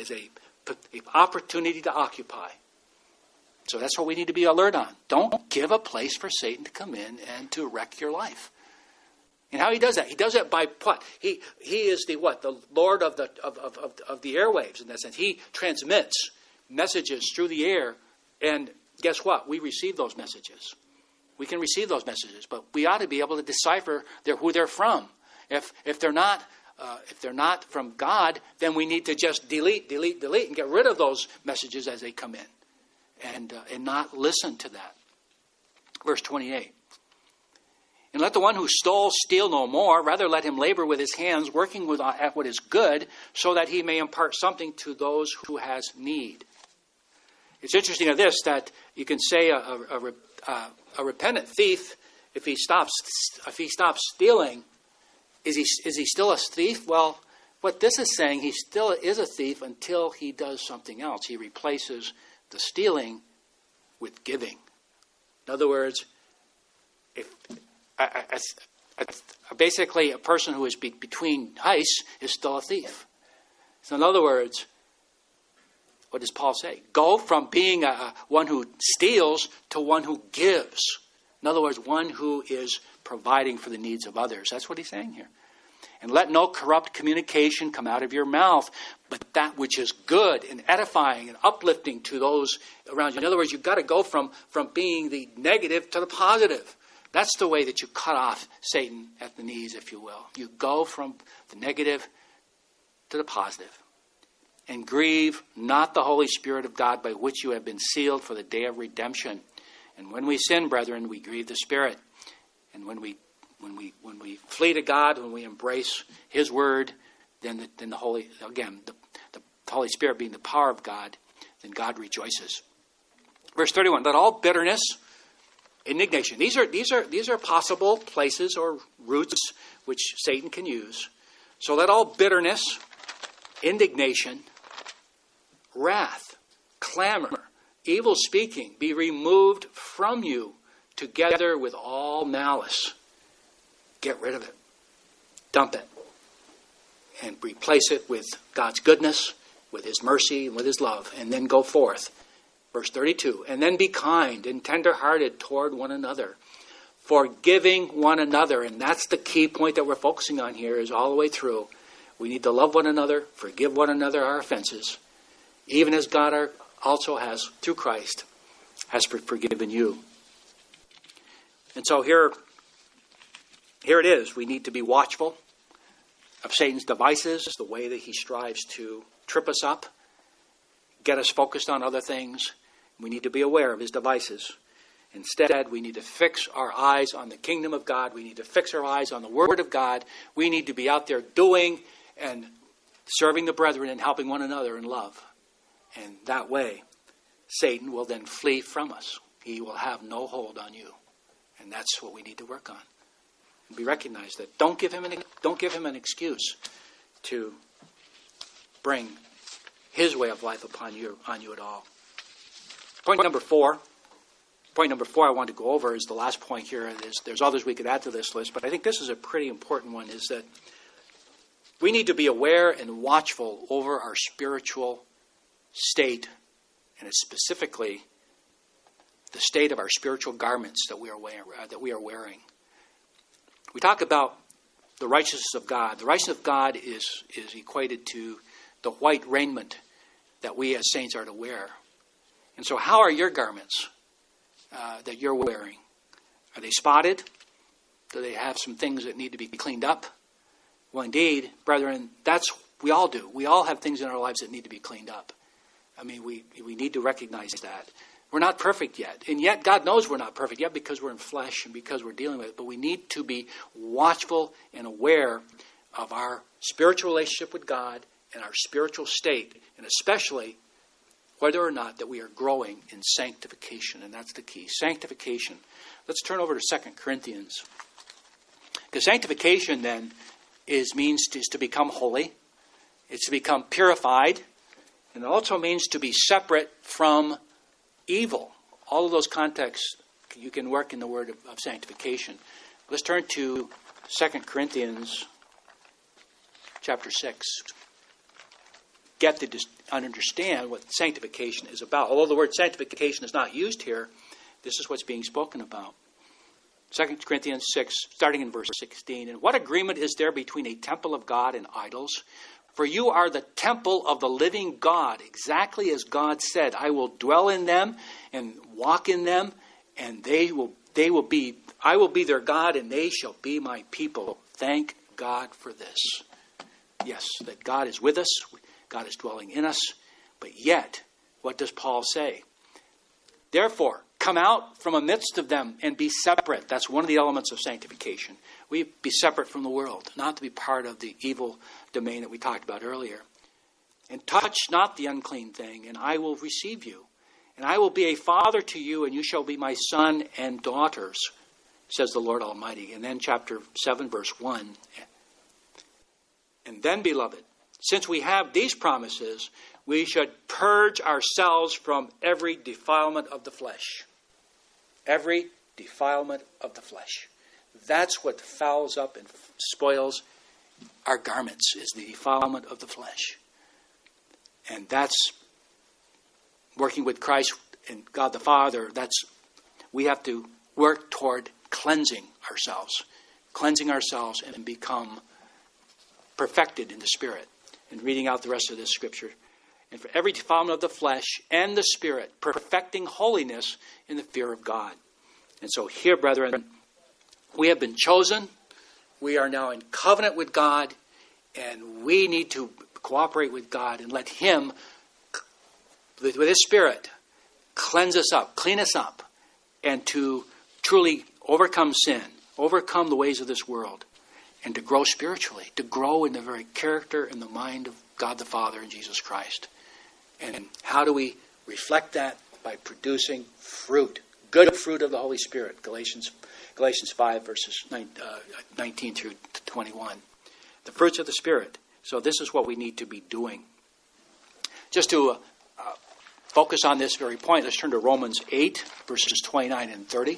opportunity to occupy. So that's what we need to be alert on. Don't give a place for Satan to come in and to wreck your life. And how he does that? He does it by what? He is the what? The Lord of the airwaves in that sense. He transmits messages through the air, and guess what? We receive those messages. We can receive those messages, but we ought to be able to decipher who they're from. If they're not from God, then we need to just delete, and get rid of those messages as they come in, and not listen to that. Verse 28. And let the one who stole steal no more. Rather, let him labor with his hands, working at what is good, so that he may impart something to those who has need. It's interesting of this that you can say a repentant thief, if he stops stealing, is he still a thief? Well, what this is saying, he still is a thief until he does something else. He replaces the stealing with giving. In other words, basically a person who is between heists is still a thief. So in other words, what does Paul say? Go from being one who steals to one who gives. In other words, one who is providing for the needs of others. That's what he's saying here. And let no corrupt communication come out of your mouth, but that which is good and edifying and uplifting to those around you. In other words, you've got to go from being the negative to the positive. That's the way that you cut off Satan at the knees, if you will. You go from the negative to the positive. And grieve not the Holy Spirit of God, by which you have been sealed for the day of redemption. And when we sin, brethren, we grieve the Spirit. And when we flee to God, when we embrace His Word, then the Holy Spirit being the power of God, then God rejoices. Verse 31. Let all bitterness, indignation. These are possible places or routes which Satan can use. So let all bitterness, indignation, wrath, clamor, evil speaking be removed from you, together with all malice. Get rid of it. Dump it. And replace it with God's goodness, with His mercy, and with His love. And then go forth. Verse 32. And then be kind and tender-hearted toward one another, forgiving one another. And that's the key point that we're focusing on here, is all the way through. We need to love one another, forgive one another our offenses, even as God also has, through Christ, has forgiven you. And so here it is. We need to be watchful of Satan's devices, the way that he strives to trip us up, get us focused on other things. We need to be aware of his devices. Instead, we need to fix our eyes on the kingdom of God. We need to fix our eyes on the Word of God. We need to be out there doing and serving the brethren and helping one another in love. And that way, Satan will then flee from us. He will have no hold on you. And that's what we need to work on. And we recognize that. Don't give him an excuse to bring his way of life on you at all. Point number four I want to go over is the last point here. There's others we could add to this list, but I think this is a pretty important one, is that we need to be aware and watchful over our spiritual state, and it's specifically the state of our spiritual garments that we are wearing. We talk about the righteousness of God. The righteousness of God is equated to the white raiment that we as saints are to wear. And so how are your garments that you're wearing? Are they spotted? Do they have some things that need to be cleaned up? Well, indeed, brethren, we all do. We all have things in our lives that need to be cleaned up. I mean, we need to recognize that. We're not perfect yet. And yet God knows we're not perfect yet because we're in flesh and because we're dealing with it. But we need to be watchful and aware of our spiritual relationship with God and our spiritual state, and especially whether or not that we are growing in sanctification. And that's the key. Sanctification. Let's turn over to 2 Corinthians. Because sanctification then means to become holy. It's to become purified. And it also means to be separate from evil. All of those contexts you can work in the word of sanctification. Let's turn to 2 Corinthians chapter 6. Get to understand what sanctification is about. Although the word sanctification is not used here, this is what's being spoken about. 2 Corinthians 6, starting in verse 16. And what agreement is there between a temple of God and idols? For you are the temple of the living God, exactly as God said, I will dwell in them and walk in them, and I will be their God, and they shall be my people. Thank God for this. Yes, that God is with us, God is dwelling in us, but yet, what does Paul say? Therefore, come out from amidst of them and be separate. That's one of the elements of sanctification. We be separate from the world, not to be part of the evil domain that we talked about earlier. And touch not the unclean thing, and I will receive you. And I will be a father to you, and you shall be my son and daughters, says the Lord Almighty. And then chapter 7, verse 1. And then, beloved, since we have these promises, we should purge ourselves from every defilement of the flesh. Every defilement of the flesh. That's what fouls up and spoils our garments, is the defilement of the flesh. And that's working with Christ and God the Father. We have to work toward cleansing ourselves and become perfected in the Spirit. And reading out the rest of this scripture. And for every defilement of the flesh and the Spirit, perfecting holiness in the fear of God. And so here, brethren, we have been chosen. We are now in covenant with God. And we need to cooperate with God and let Him, with His Spirit, cleanse us up, clean us up, and to truly overcome sin, overcome the ways of this world, and to grow spiritually, to grow in the very character and the mind of God the Father and Jesus Christ. And how do we reflect that? By producing fruit, good fruit of the Holy Spirit. Galatians 5, verses 19 through 21. The fruits of the Spirit. So this is what we need to be doing. Just to focus on this very point, let's turn to Romans 8, verses 29 and 30.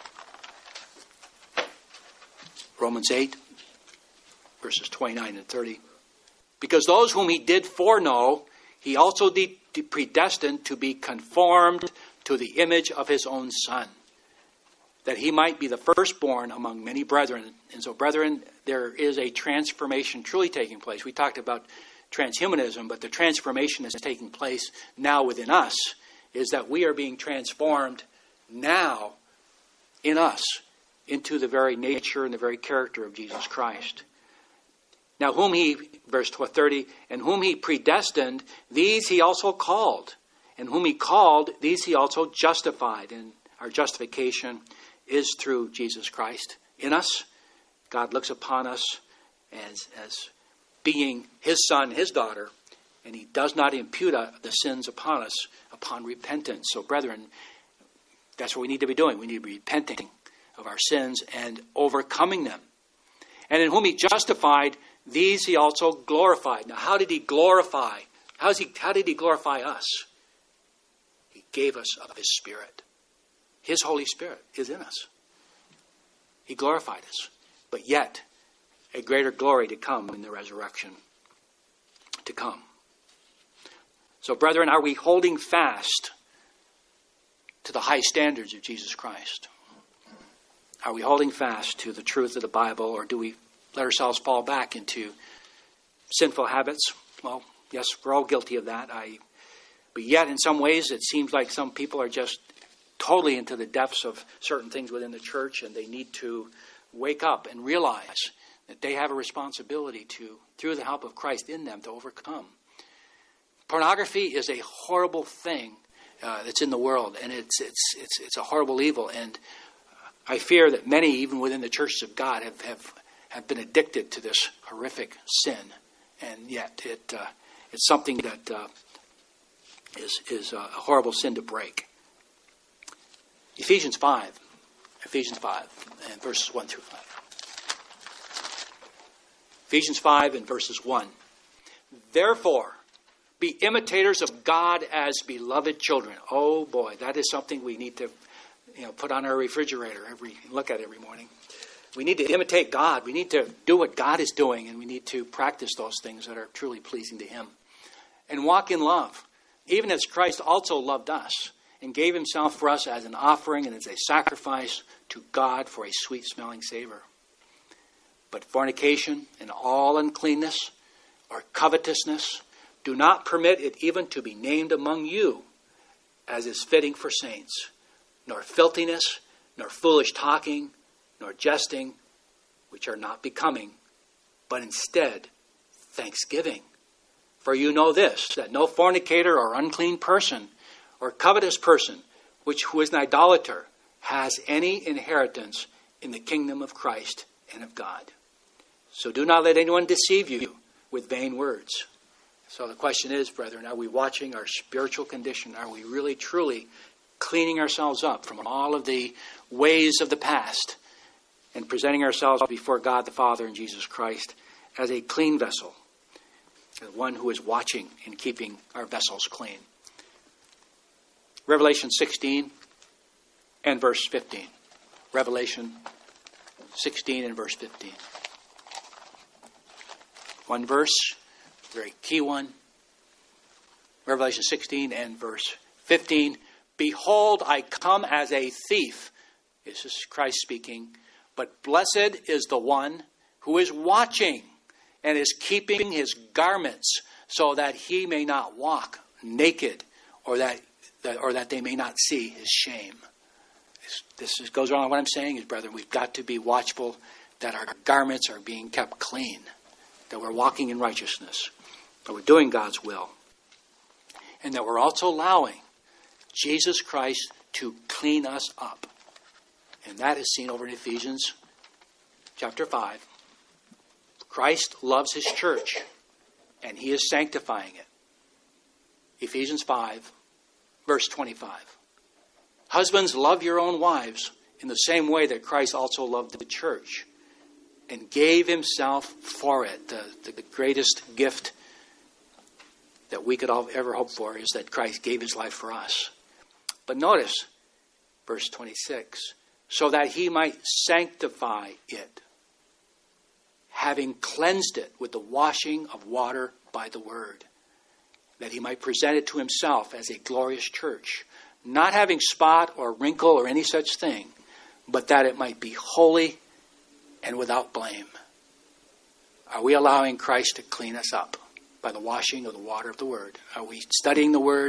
Romans 8, verses 29 and 30. Because those whom He did foreknow, He also predestined to be conformed to the image of His own Son, that He might be the firstborn among many brethren. And so, brethren, there is a transformation truly taking place. We talked about transhumanism, but the transformation is taking place now within us is that we are being transformed now in us into the very nature and the very character of Jesus Christ. Now whom he, verse 30, and whom he predestined, these he also called. And whom he called, these he also justified. And our justification is through Jesus Christ in us. God looks upon us as being his son, his daughter, and he does not impute the sins upon us upon repentance. So brethren, that's what we need to be doing. We need to be repenting of our sins and overcoming them. And in whom he justified, these he also glorified. Now how did he glorify? How did he glorify us? He gave us of his Spirit. His Holy Spirit is in us. He glorified us. But yet, a greater glory to come in the resurrection to come. So brethren, are we holding fast to the high standards of Jesus Christ? Are we holding fast to the truth of the Bible, or do we let ourselves fall back into sinful habits? Well, yes, we're all guilty of that. But yet, in some ways, it seems like some people are just totally into the depths of certain things within the church, and they need to wake up and realize that they have a responsibility to, through the help of Christ in them, to overcome. Pornography is a horrible thing that's in the world, and it's a horrible evil. And I fear that many, even within the churches of God, have been addicted to this horrific sin, and yet it's something that is a horrible sin to break. Ephesians 5, and verses 1 through 5. Ephesians 5 and verses 1. Therefore, be imitators of God as beloved children. Oh boy, that is something we need to put on our refrigerator, look at every morning. We need to imitate God. We need to do what God is doing, and we need to practice those things that are truly pleasing to him. And walk in love, even as Christ also loved us and gave himself for us as an offering and as a sacrifice to God for a sweet-smelling savor. But fornication and all uncleanness or covetousness, do not permit it even to be named among you, as is fitting for saints, nor filthiness, nor foolish talking, nor jesting, which are not becoming, but instead thanksgiving. For you know this, that no fornicator or unclean person or covetous person, who is an idolater, has any inheritance in the kingdom of Christ and of God. So do not let anyone deceive you with vain words. So the question is, brethren, are we watching our spiritual condition? Are we really, truly cleaning ourselves up from all of the ways of the past and presenting ourselves before God the Father and Jesus Christ as a clean vessel, as one who is watching and keeping our vessels clean? Revelation 16 and verse 15. Revelation 16 and verse 15. One verse, very key one. Revelation 16 and verse 15. Behold, I come as a thief. This is Christ speaking. But blessed is the one who is watching and is keeping his garments, so that he may not walk naked, or that they may not see his shame. This goes on. What I'm saying is, brethren, we've got to be watchful that our garments are being kept clean, that we're walking in righteousness, that we're doing God's will, and that we're also allowing Jesus Christ to clean us up. And that is seen over in Ephesians chapter 5. Christ loves his church, and he is sanctifying it. Ephesians 5, verse 25. Husbands, love your own wives in the same way that Christ also loved the church and gave himself for it. The greatest gift that we could ever hope for is that Christ gave his life for us. But notice, verse 26, so that he might sanctify it, having cleansed it with the washing of water by the word, that he might present it to himself as a glorious church, not having spot or wrinkle or any such thing, but that it might be holy and without blame. Are we allowing Christ to clean us up by the washing of the water of the word? Are we studying the word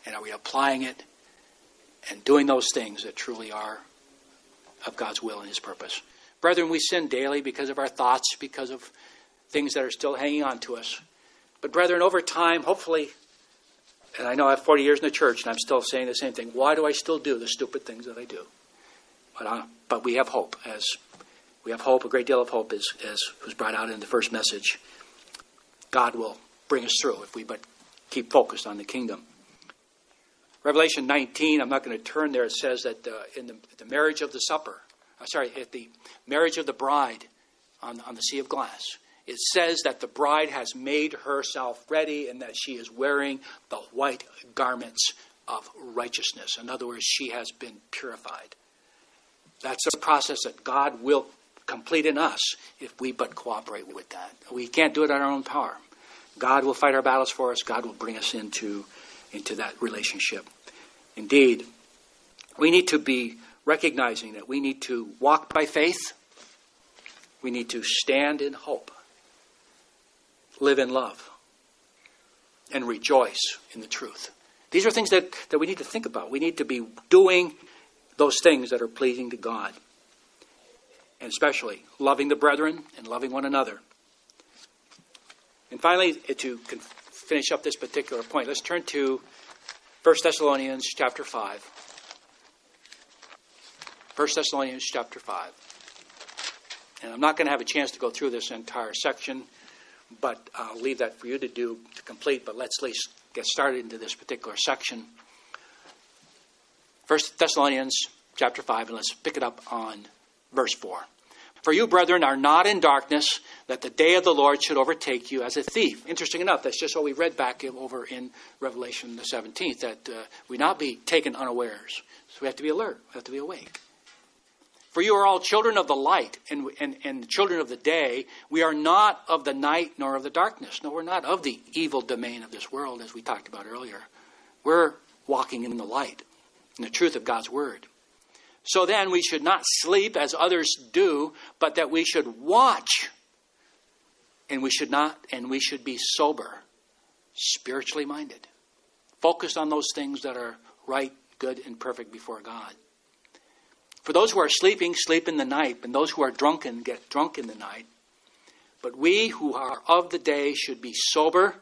And are we applying it and doing those things that truly are of God's will and his purpose? Brethren, we sin daily because of our thoughts, because of things that are still hanging on to us. But brethren, over time, hopefully, and I know I have 40 years in the church and I'm still saying the same thing. Why do I still do the stupid things that I do? But we have hope. We have hope, a great deal of hope, as was brought out in the first message. God will bring us through if we but keep focused on the kingdom. Revelation 19, I'm not going to turn there. It says that in the marriage of the supper, at the marriage of the bride on the sea of glass, it says that the bride has made herself ready and that she is wearing the white garments of righteousness. In other words, she has been purified. That's a process that God will complete in us if we but cooperate with that. We can't do it on our own power. God will fight our battles for us. God will bring us into that relationship. Indeed, we need to be recognizing that we need to walk by faith. We need to stand in hope, live in love, and rejoice in the truth. These are things that we need to think about. We need to be doing those things that are pleasing to God. And especially loving the brethren and loving one another. And finally, to finish up this particular point, let's turn to 1 Thessalonians chapter 5. 1 Thessalonians chapter 5. And I'm not going to have a chance to go through this entire section, but I'll leave that for you to complete. But let's at least get started into this particular section. 1 Thessalonians chapter 5, and let's pick it up on verse 4. For you, brethren, are not in darkness, that the day of the Lord should overtake you as a thief. Interesting enough, that's just what we read back over in Revelation the 17th, that we not be taken unawares. So we have to be alert, we have to be awake. For you are all children of the light and children of the day. We are not of the night nor of the darkness. No, we're not of the evil domain of this world, as we talked about earlier. We're walking in the light, in the truth of God's word. So then we should not sleep as others do, but that we should watch. And we should be sober, spiritually minded. Focused on those things that are right, good, and perfect before God. For those who are sleeping, sleep in the night, and those who are drunken, get drunk in the night. But we who are of the day should be sober,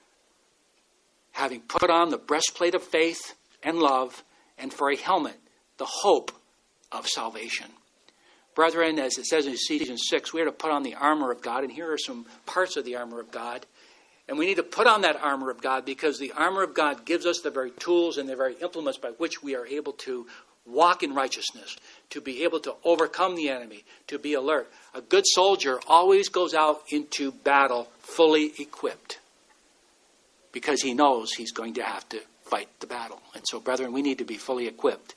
having put on the breastplate of faith and love, and for a helmet, the hope of salvation. Brethren, as it says in Ephesians 6, we are to put on the armor of God, and here are some parts of the armor of God. And we need to put on that armor of God because the armor of God gives us the very tools and the very implements by which we are able to walk in righteousness, to be able to overcome the enemy, to be alert. A good soldier always goes out into battle fully equipped because he knows he's going to have to fight the battle. And so, brethren, we need to be fully equipped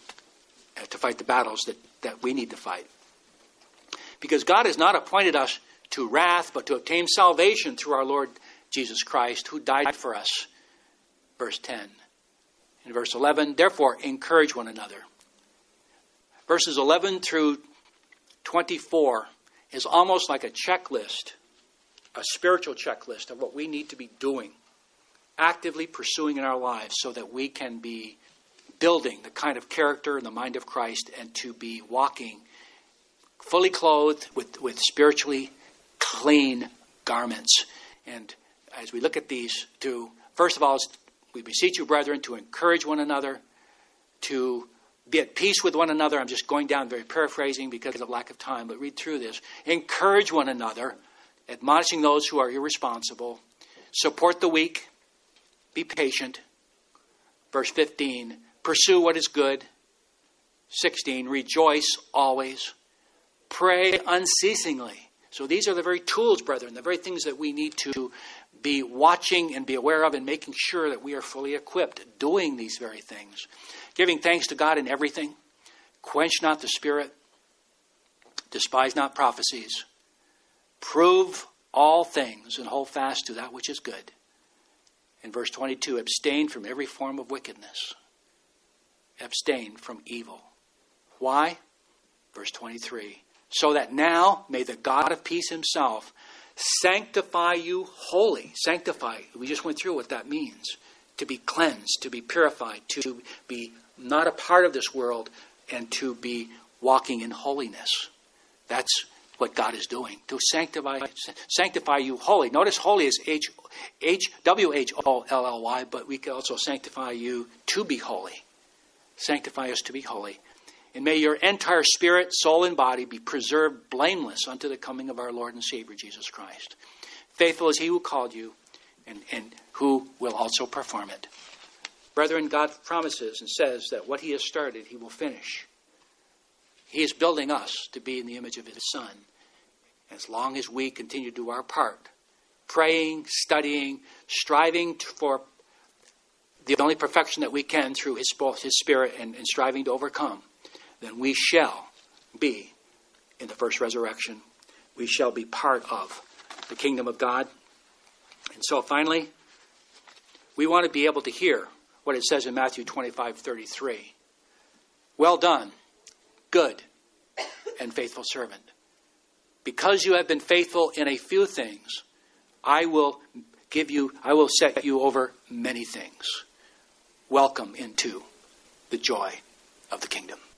to fight the battles that we need to fight. Because God has not appointed us to wrath, but to obtain salvation through our Lord Jesus Christ, who died for us. Verse 10. In verse 11, therefore, encourage one another. Verses 11 through 24 is almost like a checklist, a spiritual checklist of what we need to be doing, actively pursuing in our lives so that we can be building the kind of character and the mind of Christ and to be walking fully clothed with spiritually clean garments. And as we look at these two, first of all, we beseech you, brethren, to encourage one another, to be at peace with one another. I'm just going down, very paraphrasing because of lack of time, but read through this. Encourage one another, admonishing those who are irresponsible. Support the weak. Be patient. Verse 15, pursue what is good. 16, rejoice always. Pray unceasingly. So these are the very tools, brethren, the very things that we need to be watching and be aware of and making sure that we are fully equipped doing these very things. Giving thanks to God in everything. Quench not the spirit. Despise not prophecies. Prove all things and hold fast to that which is good. In verse 22, abstain from every form of wickedness. Abstain from evil. Why? Verse 23, so that now may the God of peace himself sanctify you wholly. Sanctify. We just went through what that means. to be cleansed, to be purified, to be not a part of this world, and to be walking in holiness. That's what God is doing, to sanctify you holy. Notice holy is W-H-O-L-L-Y, but we can also sanctify you to be holy. Sanctify us to be holy. And may your entire spirit, soul, and body be preserved blameless unto the coming of our Lord and Savior, Jesus Christ. Faithful is he who called you, and who will also perform it. Brethren, God promises and says that what he has started, he will finish. He is building us to be in the image of his Son. As long as we continue to do our part, praying, studying, striving for the only perfection that we can through his Spirit and striving to overcome, then we shall be in the first resurrection. We shall be part of the kingdom of God. And so finally, we want to be able to hear what it says in Matthew 25:33. Well done, good and faithful servant. Because you have been faithful in a few things, I will set you over many things. Welcome into the joy of the kingdom.